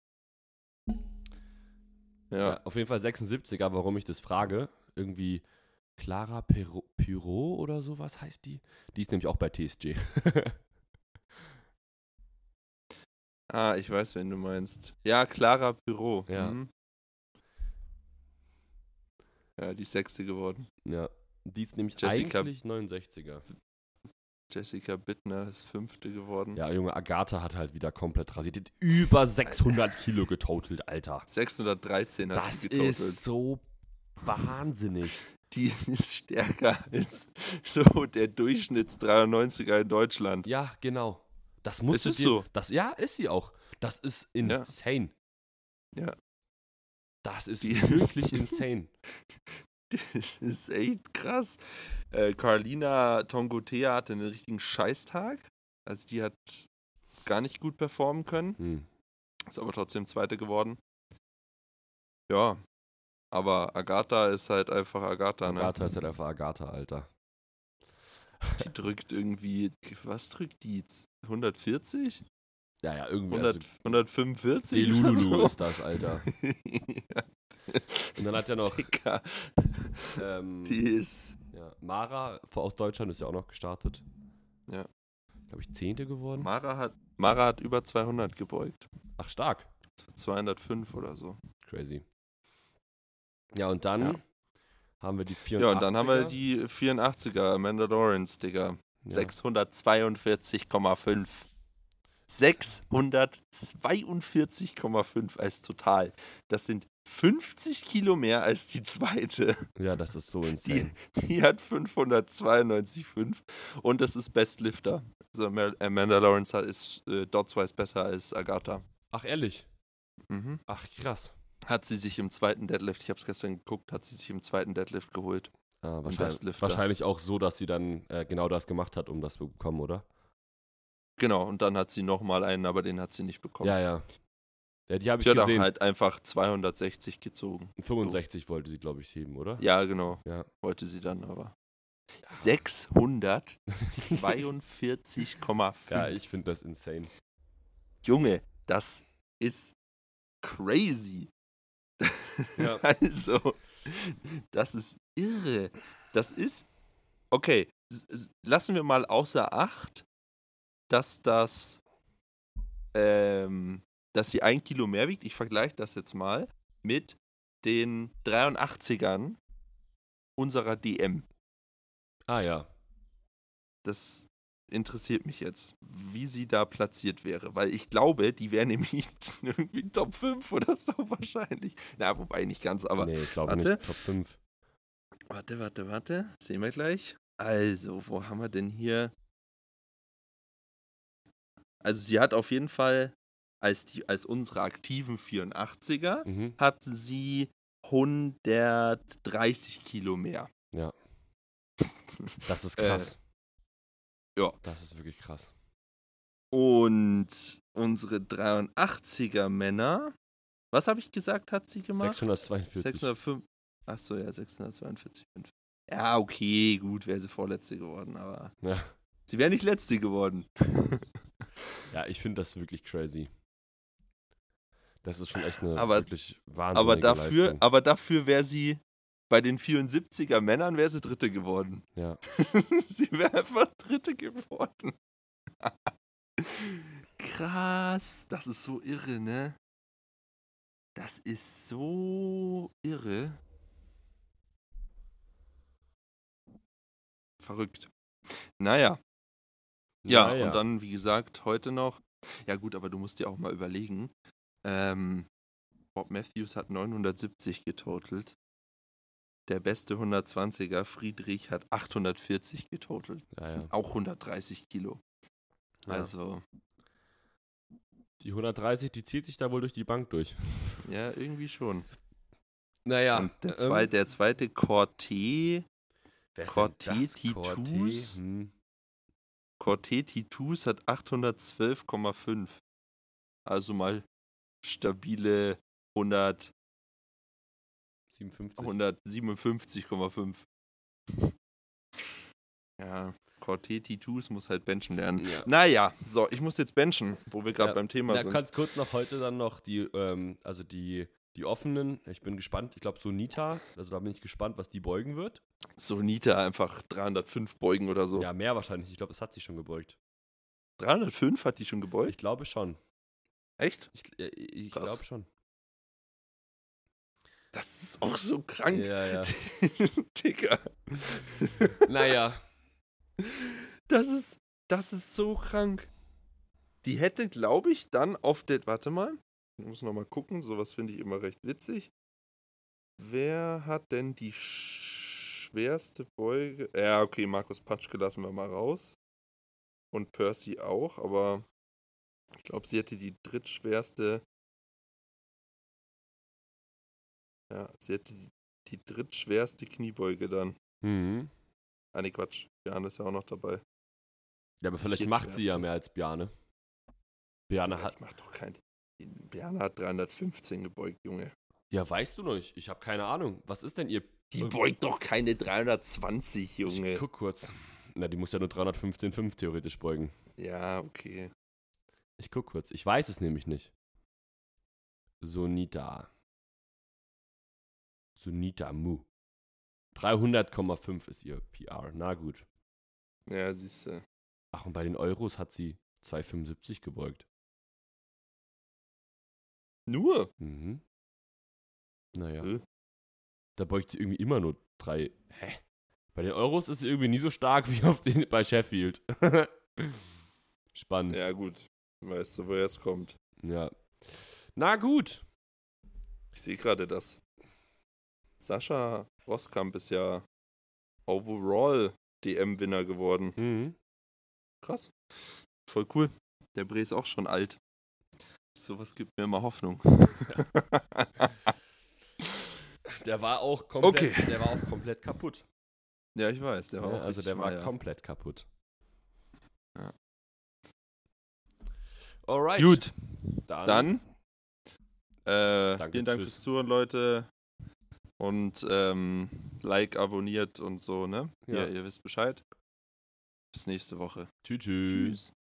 Ja. Ja, auf jeden Fall sechsundsiebziger, warum ich das frage. Irgendwie Clara Pero, Pyro oder sowas heißt die. Die ist nämlich auch bei T S G. Ah, ich weiß, wen du meinst. Ja, Clara Büro. Ja. Mhm. Ja, die ist Sechste geworden. Ja, die ist nämlich Jessica- eigentlich neunundsechziger. Jessica Bittner ist Fünfte geworden. Ja, Junge, Agatha hat halt wieder komplett rasiert. Die hat über sechshundert Kilo getotelt, Alter. sechshundertdreizehn hat Das sie getotelt. ist so wahnsinnig. Die ist stärker als so der Durchschnitts-dreiundneunziger in Deutschland. Ja, genau. Das musst Es du ist dir, so. Das, ja, ist sie auch. Das ist insane. Ja. Das ist Die- wirklich insane. Das ist echt krass. Äh, Carlina Tongotea hatte einen richtigen Scheißtag. Also die hat gar nicht gut performen können. Hm. Ist aber trotzdem Zweite geworden. Ja, aber Agatha ist halt einfach Agatha, Agatha ne? ist halt einfach Agatha, Alter. Die drückt irgendwie, was drückt die jetzt? hundertvierzig? Ja, ja, irgendwie. hundert, Also, hundertfünfundvierzig oder Delululu so? ist das, Alter. Ja, Und dann hat ja noch Digga, ähm, die ist, ja, Mara aus Deutschland ist ja auch noch gestartet. ja. Glaube ich, Zehnte geworden. Mara hat, Mara hat über zweihundert gebeugt. Ach, stark. zweihundertfünf oder so. Crazy. Ja, und dann Ja. haben wir die vierundachtziger. Ja, und dann haben wir die vierundachtziger, Amanda Lawrence, Digga. Ja. sechshundertzweiundvierzig Komma fünf. sechshundertzweiundvierzig Komma fünf als Total. Das sind fünfzig Kilo mehr als die zweite. Ja, das ist so Die, insane. die hat fünfhundertzweiundneunzig Komma fünf und das ist Best Lifter. Also Ama- Amanda Lawrence hat- ist äh, dotswise besser als Agatha. Ach, ehrlich? Mhm. Ach, krass. Hat sie sich im zweiten Deadlift, ich habe es gestern geguckt, hat sie sich im zweiten Deadlift geholt. Ah, wahrscheinlich, Bestlifter. wahrscheinlich auch so, dass sie dann äh, genau das gemacht hat, um das zu bekommen, oder? Genau, und dann hat sie nochmal einen, aber den hat sie nicht bekommen. Ja, ja. Ja, die habe ich Sie hat auch gesehen. halt einfach zweihundertsechzig gezogen. fünfundsechzig wollte sie, glaube ich, heben, oder? Ja, genau. Ja. Wollte sie dann aber. Ja. sechshundertzweiundvierzig Komma fünf. Ja, ich finde das insane. Junge, das ist crazy. Ja. Also, das ist irre. Das ist, okay, s- s- lassen wir mal außer Acht, dass das, ähm, dass sie ein Kilo mehr wiegt. Ich vergleiche das jetzt mal mit den dreiundachtzigern unserer D M. Ah, ja. Das interessiert mich jetzt, wie sie da platziert wäre, weil ich glaube, die wäre nämlich irgendwie Top fünf oder so wahrscheinlich. Na, wobei nicht ganz, aber nee, ich glaube warte. nicht. Top fünf. warte, warte, warte, sehen wir gleich. Also, wo haben wir denn hier? Also, sie hat auf jeden Fall, als, die, als unsere aktiven vierundachtziger, Mhm. hat sie hundertdreißig Kilo mehr. Ja. Das ist Äh, krass. ja. Das ist wirklich krass. Und unsere dreiundachtziger Männer, was habe ich gesagt, hat sie gemacht? sechshundertzweiundvierzig. sechshundertfünf. Achso, ja, sechshundertzweiundvierzig Komma fünf. Ja, okay, gut, wäre sie Vorletzte geworden, aber Ja. sie wäre nicht Letzte geworden. Ja, ich finde das wirklich crazy. Das ist schon echt eine Aber- wirklich wahnsinnige aber dafür, Leistung. aber dafür wäre sie, bei den vierundsiebziger Männern wäre sie Dritte geworden. Ja. Sie wäre einfach Dritte geworden. Krass, das ist so irre, ne? Das ist so irre. Verrückt. Naja, ja, Naja. und dann, wie gesagt, heute noch. Ja, gut, aber du musst dir auch mal überlegen. Ähm, Bob Matthews hat neunhundertsiebzig getotelt. Der beste hundertzwanziger, Friedrich, hat achthundertvierzig getotelt. Das Ja, sind ja. auch hundertdreißig Kilo. Ja. Also, Die hundertdreißig, die zieht sich da wohl durch die Bank durch. ja, irgendwie schon. Naja. Und der, zwei, der zweite, Corté, wer ist Corté denn das? Titus? Corté? Hm. Corté Titus hat achthundertzwölf Komma fünf. Also mal stabile hundert, siebenundfünfzig. hundertsiebenundfünfzig Komma fünf. Ja, Corté Titus muss halt benchen lernen. Ja. Naja, so, ich muss jetzt benchen, wo wir gerade Ja, beim Thema Ja, sind. ganz kurz noch heute dann noch die, ähm, also die, die offenen. Ich bin gespannt. Ich glaube, so Nita, also da bin ich gespannt, was die beugen wird. So Nita einfach dreihundertfünf beugen oder so. Ja, mehr wahrscheinlich. Ich glaube, das hat sie schon gebeugt. dreihundertfünf hat die schon gebeugt? Ich glaube schon. Echt? Ich, äh, ich Krass. glaube schon. Das ist auch so krank. Ja, ja. Digga. Naja. Das ist, das ist so krank. Die hätte, glaube ich, dann auf der. Warte mal. Ich muss nochmal gucken. Sowas finde ich immer recht witzig. Wer hat denn die schwerste Beuge? Ja, okay, Markus Patschke lassen wir mal raus. Und Percy auch, aber ich glaube, sie hätte die drittschwerste. Ja, sie hätte die, die drittschwerste Kniebeuge dann. Mhm. Ah, nee, Quatsch. Jan ist ja auch noch dabei. Ja, aber vielleicht Die macht sie ja viertschwerste. mehr als Bjarne. Bjarne Ja, hat. ich mach doch kein. Berner hat dreihundertfünfzehn gebeugt, Junge. Ja, weißt du noch nicht. Ich habe keine Ahnung. Was ist denn ihr... Die beugt doch keine dreihundertzwanzig, Junge. Ich guck kurz. Na, die muss ja nur dreihundertfünfzehn Komma fünf theoretisch beugen. Ja, okay. Ich guck kurz. Ich weiß es nämlich nicht. Sonita. Sonita Mu. dreihundert Komma fünf ist ihr P R. Na gut. Ja, siehst du. Ach, und bei den Euros hat sie zwei Komma fünfundsiebzig gebeugt. Nur? Mhm. Naja. Äh? Da beugt sie irgendwie immer nur drei. Hä? Bei den Euros ist sie irgendwie nie so stark wie auf den, bei Sheffield. Spannend. Ja, gut. Weißt du, woher es kommt. Ja. Na gut. Ich sehe gerade, dass Sascha Roskamp ist ja Overall D M-Winner geworden. Mhm. Krass. Voll cool. Der Bre ist auch schon alt. Sowas gibt mir immer Hoffnung. Der war auch komplett, Okay. der war auch komplett kaputt. Ja, ich weiß. Der war Ja, auch also der richtig war Meier. komplett kaputt. Ja. Alright. Gut. Dann. Dann äh, Danke, vielen Dank tschüss. fürs Zuhören, Leute. Und ähm, Like, abonniert und so, ne? Ja. Ja, ihr wisst Bescheid. Bis nächste Woche. Tschüss. tschüss. Tschüss.